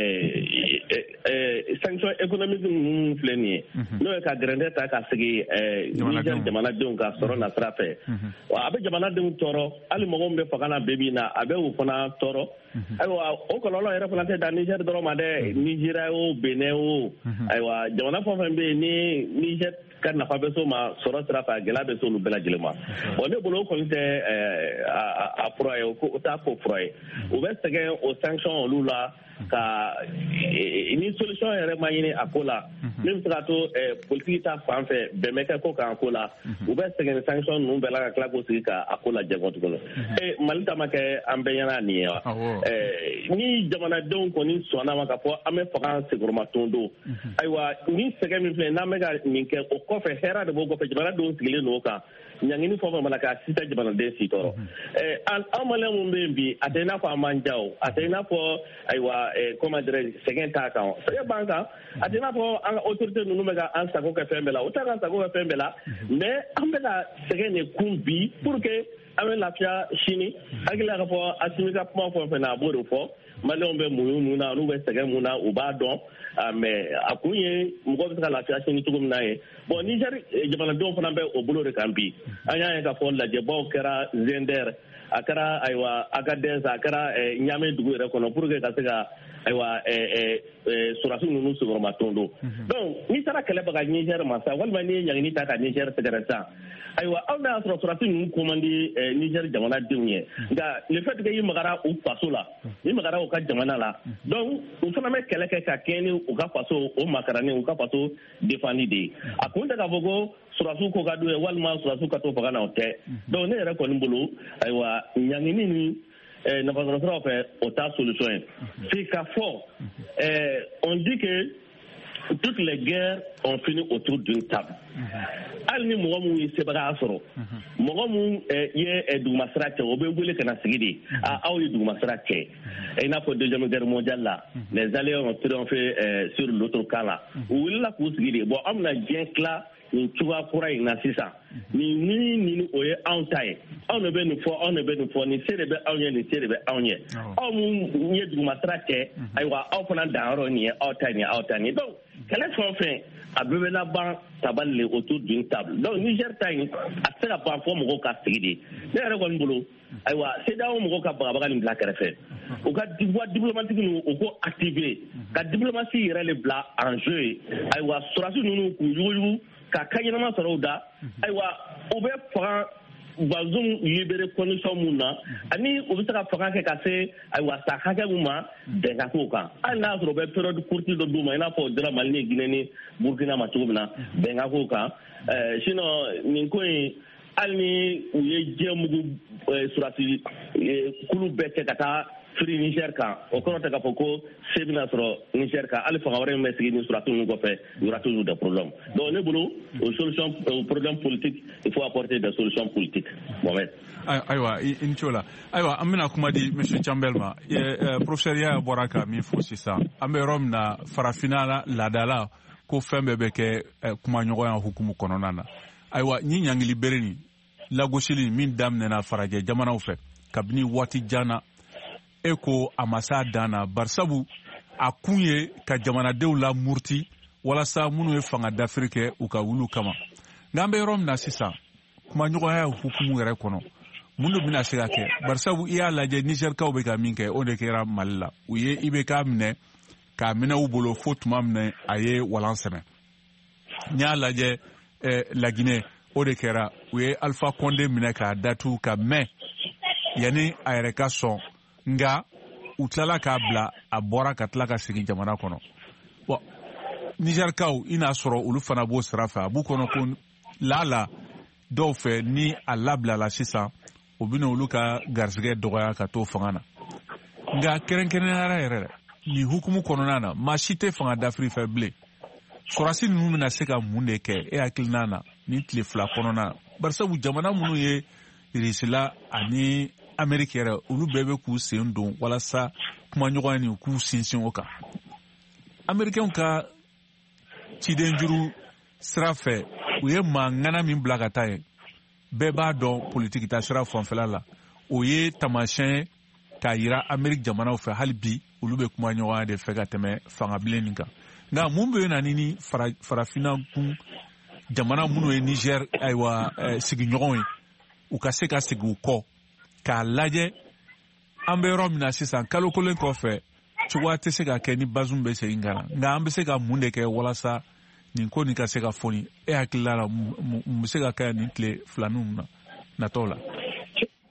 sanction économique ninnu filɛ nin ye n'o ye ka gɛrɛntɛ ta ka sigi Niger jamanadenw ka sɔrɔ na sira fɛ a bɛ jamanadenw tɔɔrɔ hali mɔgɔw min bɛ fanga na bi bi in na a bɛ u fana tɔɔrɔ ayiwa o kɔlɔlɔ yɛrɛ fana tɛ da Niger dɔrɔn ma dɛ Nigeria o Benin o ayiwa jamana fɛn o fɛn bɛ yen ni Niger ka nafa bɛ s'o ma sɔrɔ sira fɛ a gɛlɛya bɛ s'olu bɛɛ lajɛlen ma bon ne bolo o kɔni tɛ a fura ye o t'a ko fura ye u bɛ sɛgɛn o sanction olu la ka ni solution yɛrɛ ma ɲini a ko la min bɛ se ka to politiki ta fan fɛ bɛnbɛ kɛ ko kan ko la u bɛ sɛgɛn sanction ninnu bɛɛ la ka tila k'o sigi ka a ko la jɛ tuguni Mali ta ma kɛ an bɛɛ ɲɛna nin ye wa ni jamanadenw kɔni sɔnna ma ka fɔ an bɛ fanga seguruma ton don ayiwa ni sɛgɛn min filɛ n'an bɛ ka nin kɛ o kɔfɛ hɛrɛ de b'o kɔfɛ jamanadenw sigilen don o kan ɲangini fɔ mana ka si tɛ jamanaden si tɔɔrɔ an maliyɛn minnu bɛ yen bi a tɛ i n'a fɔ an man ja o a tɛ i n'a fɔ ayiwa comment dirais sɛgɛn t'a kan sɛgɛn b'an kan a tɛ i n'a fɔ an ka autorité ninnu bɛ ka an sago kɛ fɛn bɛɛ la o t'a ka sago kɛ fɛn bɛɛ la mais an bɛ ka sɛgɛn de kun bi pour que an bɛ lafiya sini hakili la k'a fɔ Asimi ka kuma fɛn o fɛn na a b'o de fɔ maliyɛnw bɛ muɲu mun na olu bɛ sɛgɛn mun na u b'a dɔn mais a kun ye mɔgɔ bɛ se ka lafiya sini cogo min na ye bon Niger jamanadenw fana bɛ o bolo de kan bi an y'a ye k'a fɔ lajɛbaw kɛra Zender a kɛra ayiwa Agadez a kɛra Ɲame dugu yɛrɛ kɔnɔ pour que ka se ka ayiwa sɔrɔdasi ninnu sigiyɔrɔma ton don donc n'i taara kɛlɛbaga Niger ma sa walima n'i ye ɲangini ta ka Niger sɛgɛrɛ sa ayiwa aw n'a y'a sɔrɔ sɔrɔdasi ninnu ko man di Niger jamanadenw ye nka le fait que i magara u faso la i magara u ka jamana la donc u fana bɛ kɛlɛ kɛ ka kɛɲɛ ni u ka faso o makarani u ka faso défendi de ye a kun tɛ k'a fɔ ko sɔrɔdasiw ko ka d'u ye walima sɔrɔdasiw ka to fanga na o tɛ donc ne yɛrɛ kɔni bolo ayiwa ɲangini ni nafasɔrɔsiraw fɛ o t'a solution ye f'i ka fɔ on dit que toutes les guerres ont fini autour d'une table hali ni mɔgɔ min ye sebaga sɔrɔ mɔgɔ min ye dugumasira cɛ o bɛ wele ka na sigi de aw ye dugumasira cɛ i n'a fɔ deuxième guerre mondiale la les alliés ont triomphé sur l'autre camp la u wulila k'u sigi de bon an bɛna diɲɛ tila nin cogoya kura in na sisan nin ni nin o ye anw ta ye anw de bɛ nin fɔ anw de bɛ nin fɔ nin se de bɛ anw ye nin se de bɛ anw ye aw min ye dugumasira cɛ ayiwa aw fana danyɔrɔ nin ye aw ta nin ye aw ta nin ye donc kɛlɛ fɛn o fɛn a bɛɛ bɛ laban tabali le autour d'une table donc Niger ta in a tɛ se ka ban fɔ mɔgɔw ka sigi de ne yɛrɛ kɔni bolo ayiwa CEDEAO mɔgɔw ka bagabaga nin bila kɛrɛfɛ u ka voie diplomatique ninnu u ko activer ka diplomatie yɛrɛ le bila en jeu ye ayiwa sɔrɔdasi ninnu k'u yuguyugu ka kan ɲɛnama sɔrɔ u da ayiwa u bɛ fanga Bazoum libéré condition mun na ani u bɛ se ka fanga kɛ ka se ayiwa sa hakɛ mun ma bɛn ka k'o kan hali n'a sɔrɔ u bɛ période courte dɔ d'u ma i n'a fɔ o dira Mali ni Guinée ni Burkina ma cogo min na bɛn ka k'o kan sinon nin ko in hali ni u ye diɲɛ mugu sɔrɔdasi kulu bɛɛ cɛ ka taa firi Niger kan o kɔrɔ tɛ k'a fɔ ko se bɛna sɔrɔ Niger kan hali fanga wɛrɛ min bɛ sigi ni sɔrɔdasi ninnu kɔfɛ il y aura toujours des problèmes donc ne bolo o solution au problème politique il faut apporter des solutions politiques Mohamed. ayiwa i ni ce o la ayiwa an bɛna kuma di monsieur Campbell ma professeur Yaya bɔra ka min fɔ sisan an bɛ yɔrɔ min na farafinna la laada la ko fɛn bɛɛ bɛ kɛ kumaɲɔgɔnya hukumu kɔnɔna na ayiwa ni ɲangili bere ni lagosili min daminɛna farajɛ jamanaw fɛ kabini waati jan na e ko a ma s'a dan na barisabu a kun ye ka jamanadenw la murti walasa minnu ye fanga dafiri kɛ u ka wulu kama nka an bɛ yɔrɔ min na sisan kumaɲɔgɔnya hukumu yɛrɛ kɔnɔ mun de bɛna se ka kɛ barisabu i y'a lajɛ Nizɛrikaw bɛ ka min kɛ o de kɛra Mali la u ye I B K minɛ k'a minɛ u bolo fo tuma min a ye walan sɛmɛ n y'a lajɛ Laginɛ o de kɛra u ye Alpha Condé minɛ k'a datugu ka mɛn yanni a yɛrɛ ka sɔn nga u tilala k'a bila a bɔra ka tila ka segin jamana kɔnɔ bon Nizɛrikaw i n'a sɔrɔ olu fana b'o sira fɛ a b'u kɔnɔ ko lala dɔw fɛ ni a labilala sisan o bɛna olu ka garisɛgɛ dɔgɔya ka t'o fanga na nka kɛrɛnkɛrɛnnenya yɛrɛ nin hukumu kɔnɔna na maa si tɛ fanga dafiri fɛ bilen sɔrɔdasi ninnu bɛna se ka mun de kɛ e hakilina na ni tile fila kɔnɔna na barisabu jamana minnu ye Rusila ani Amérique yɛrɛ olu bɛɛ bɛ k'u sen don walasa kumaɲɔgɔnya ni k'u sinsin o kan Américains ka ciden juru sira fɛ u ye mankanna min bila ka taa yen bɛɛ b'a dɔn politique ta sira fanfɛla la o ye taamasiyɛn k'a yira Amérique jamanaw fɛ hali bi olu bɛ kumaɲɔgɔnya de fɛ ka tɛmɛ fangabilen nin kan nka mun bɛ na ni farafinna kun jamana minnu ye Niger ayiwa sigiɲɔgɔnw ye u ka se ka segin u kɔ k'a lajɛ an bɛ yɔrɔ min na sisan kalo kelen kɔfɛ cogoya tɛ se ka kɛ ni Bazoum bɛ segin ka na nka an bɛ se ka mun de kɛ walasa nin ko nin ka se ka fɔni e hakilila la mun bɛ se ka kɛ nin tile fila ninnu na natɔw la.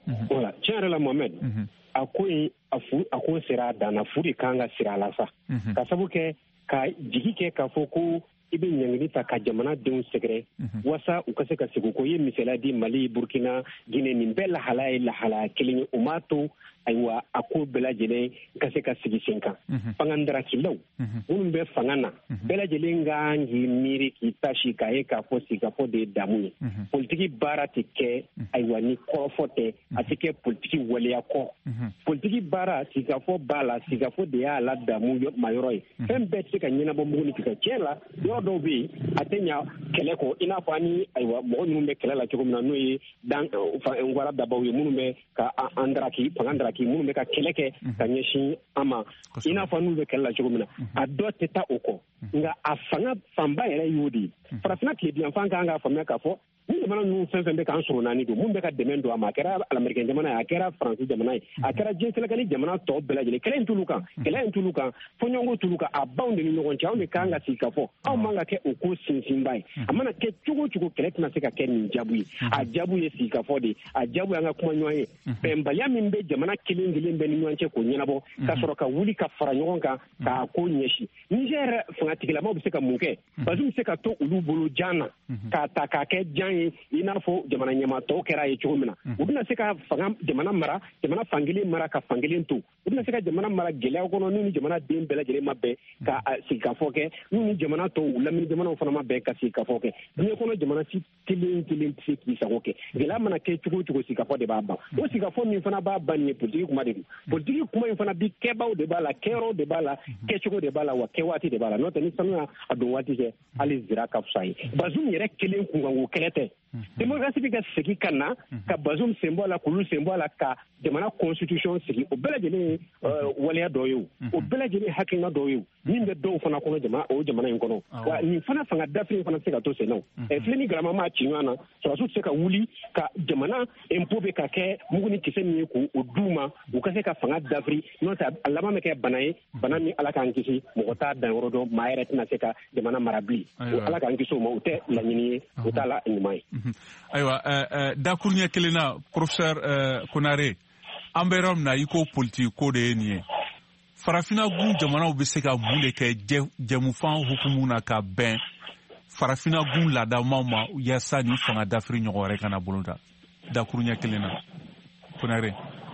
Voilà, tiɲɛ yɛrɛ la Mohamed, a ko in a fu a ko sera a dan na, fu de kan ka siri a la sa. Ka sabu kɛ ka jigi kɛ k'a fɔ ko i bɛ ɲangili ta ka jamana denw sɛgɛrɛ wasa u ka se ka segin ko ye misaliya di Mali, Burkina, Guinée nin bɛɛ lahalaya ye lahalaya kelen ye o m'a to ayiwa a ko bɛɛ lajɛlen ka se ka sigi sen kan. Fangandarakilaw minnu bɛ fanga na bɛɛ lajɛlen kan k'i miiri k'i tasi k'a ye k'a fɔ sigikafɔ de ye damu ye. Politiki baara tɛ kɛ ayiwa ni kɔrɔfɔ tɛ a tɛ kɛ politiki waleya kɔ. Politiki baara sigikafɔ b'a la sigikafɔ de y'a la damu mayɔrɔ ye. Fɛn bɛɛ tɛ se ka ɲɛnabɔ mugu ni tigɛ tiɲɛ la yɔrɔ dɔw bɛ yen a tɛ ɲa kɛlɛ kɔ i n'a fɔ ani ayiwa mɔgɔ minnu bɛ kɛlɛ la cogo min na n'o ye dan Ngwara Dabaw ye minnu bɛ ka an daraki fanga daraki minnu bɛ ka kɛlɛ kɛ ka ɲɛsin an ma i n'a fɔ n'u bɛ kɛlɛ la cogo min na a dɔ tɛ taa o kɔ nka a fanga fanba yɛrɛ y'o de ye farafinna tilebiyanfan kan k'a faamuya k'a fɔ ni jamana ninnu fɛn fɛn bɛ k'an sɔrɔ naani don mun bɛ ka dɛmɛ don a ma a kɛra Amerikɛn jamana ye a kɛra Faransi jamana ye a kɛra diɲɛ sɛnɛgali jamana tɔ bɛɛ lajɛlen kɛlɛ in t'olu kan kɛlɛ in t'olu kan fɔɲɔgɔnko t'olu kan a baw de ni ɲɔgɔn cɛ anw de kan ka sigi ka fɔ anw man ka kɛ o ko sinsinba ye a mana kɛ cogo o cogo kɛlɛ tɛna se ka kɛ nin jaabu ye a jaabu ye sigi ka fɔ de a jaabu ye an ka kuma ɲɔgɔn ye bɛnbaliya min bɛ jamana kelen kelen bɛɛ ni ɲɔgɔn cɛ k'o ɲɛnabɔ ka sɔrɔ ka wuli ka fara ɲɔgɔn kan k'a ko ɲɛsin Niger fangatigilamaw bɛ se ka mun kɛ Bazoum bɛ se ka to olu bolo jan na k'a ta k'a kɛ jan ye i n'a fɔ jamana ɲɛmaa tɔw kɛra ye cogo min na u bɛna se ka fanga jamana mara jamana fankelen mara ka fankelen to u bɛna se ka jamana mara gɛlɛya kɔnɔ n'u ni jamana den bɛɛ lajɛlen ma bɛn ka sigikafɔ kɛ n'u ni jamana tɔw lamini jamanaw fana ma bɛn ka sigikafɔ kɛ diɲɛ kɔnɔ jamana si kelen kelen tɛ se k'i sago kɛ gɛlɛya mana kɛ cogo o cogo sigikafɔ de b'a ban o sigikafɔ min fana b'a ban nin ye politiki kuma de don politiki kuma in fana bi kɛbaw de b'a la kɛyɔrɔ de b'a la kɛcogo de b'a la wa kɛ waati de b'a la n'o tɛ ni sanu y'a don waati kɛ hali zira ka fisa ye Bazoum yɛrɛ kelen kunkanko kɛlɛ tɛ démocratie bɛ ka segin ka na ka Bazoum sen bɔ a la k'olu sen bɔ a la ka jamana constitution sigi o bɛɛ lajɛlen ye waleya dɔw ye o o bɛɛ lajɛlen hakilina dɔw ye o min bɛ dɔw fana kɔnɔ jamana o jamana in kɔnɔ wa nin fana fanga dafiri fana tɛ se ka to sen na ɛ filɛ ni galama maa ci ɲɔgɔn na sɔrɔsiw tɛ se ka wuli ka jamana impôt bɛ ka kɛ mugu ni kisɛ min ye k'o d'u ma u ka se ka fanga dafiri n'o tɛ a laban bɛ kɛ bana ye bana min Ala k'an kisi mɔgɔ t'a dan yɔrɔ dɔn maa yɛrɛ tɛna se ka jamana mara bilen Ala k'an kisi o ma o tɛ laɲini ye o t'a la ɲuman ye. Ayiwa dakuruɲɛ kelen na professeur Konare an bɛ yɔrɔ min na i ko politiki ko de ye nin ye farafinna gun jamanaw bɛ se ka mun de kɛ jɛmufan hukumu na ka bɛn farafinna gun laadamaw ma yaasa ni fanga dafiri ɲɔgɔn wɛrɛ kana bolo da dakuruɲɛ kelen na Konare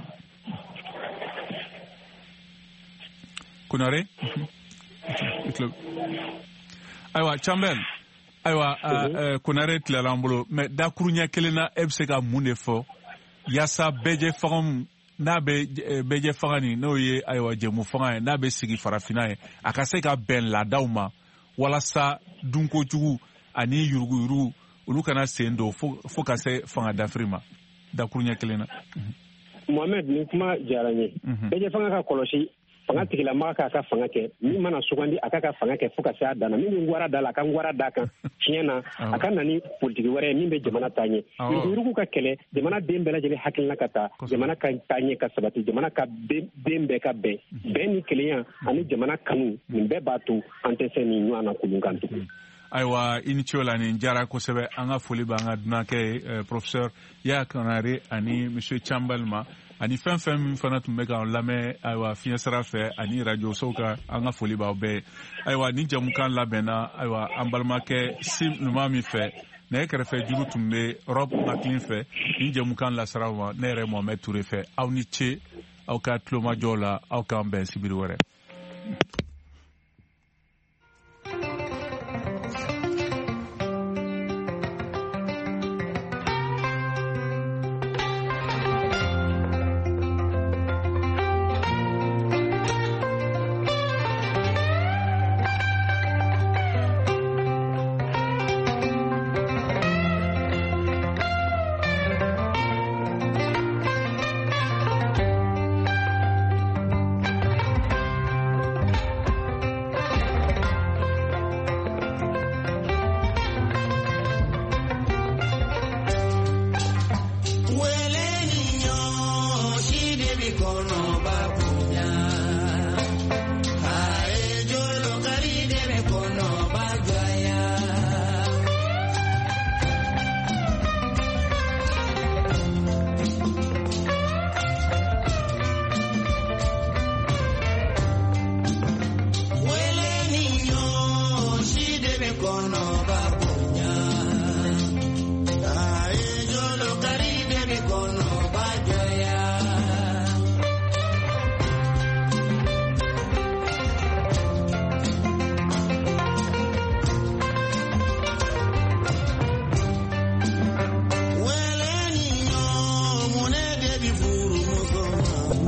Konare ayiwa Chambel ayiwa Konare tilala an bolo mɛ dakuruɲɛ kelen na e bɛ se ka mun de fɔ yaasa bɛɛjɛ fanga n'a bɛ bɛɛjɛ fanga nin n'o ye ayiwa jɛmu fanga ye n'a bɛ sigi farafinna ye a ka se ka bɛn laadaw ma walasa dunkojugu ani yuruguyurugu olu kana sen don fo ka se fanga dafiri ma dakuruɲɛ kelen na. Mohamed nin kuma diyara n ye bɛɛjɛ fanga ka kɔlɔsi fanga tigilamɔgɔ k'a ka fanga kɛ min mana sugandi a ka ka fanga kɛ fo ka se a dan na min bɛ Ngwara da la a ka Ngwara da kan tiɲɛ na a ka na ni politiki wɛrɛ ye min bɛ jamana taa ɲɛ yuruguyurugu ka kɛlɛ jamana den bɛɛ lajɛlen hakilina ka taa jamana ka taa ɲɛ ka sabati jamana ka den bɛɛ ka bɛn bɛn ni kelenya ani jamana kanu nin bɛɛ b'a to an tɛ se nin ɲɔgɔn na kolon kan tugun. Ayiwa i ni ce la nin diyara kosɛbɛ an ka foli b'an ka dunankɛ ye professeur Yaya Konare ani monsieur Chambal ma ani fɛn fɛn min fana tun bɛ k'an lamɛn ayiwa fiɲɛ sira fɛ ani radio sow ka an ka foli b'aw bɛɛ ye ayiwa ni jamukan labɛnna ayiwa an balimakɛ Sim ɲuman min fɛ nɛgɛ kɛrɛfɛ juru tun bɛ Rob Maclean fɛ ni jamukan lasiraw ma ne yɛrɛ Mohamed Toure fɛ aw ni ce aw ka tulomajɔw la aw k'an bɛn sibiri wɛrɛ. Wele niño, si de mi cono,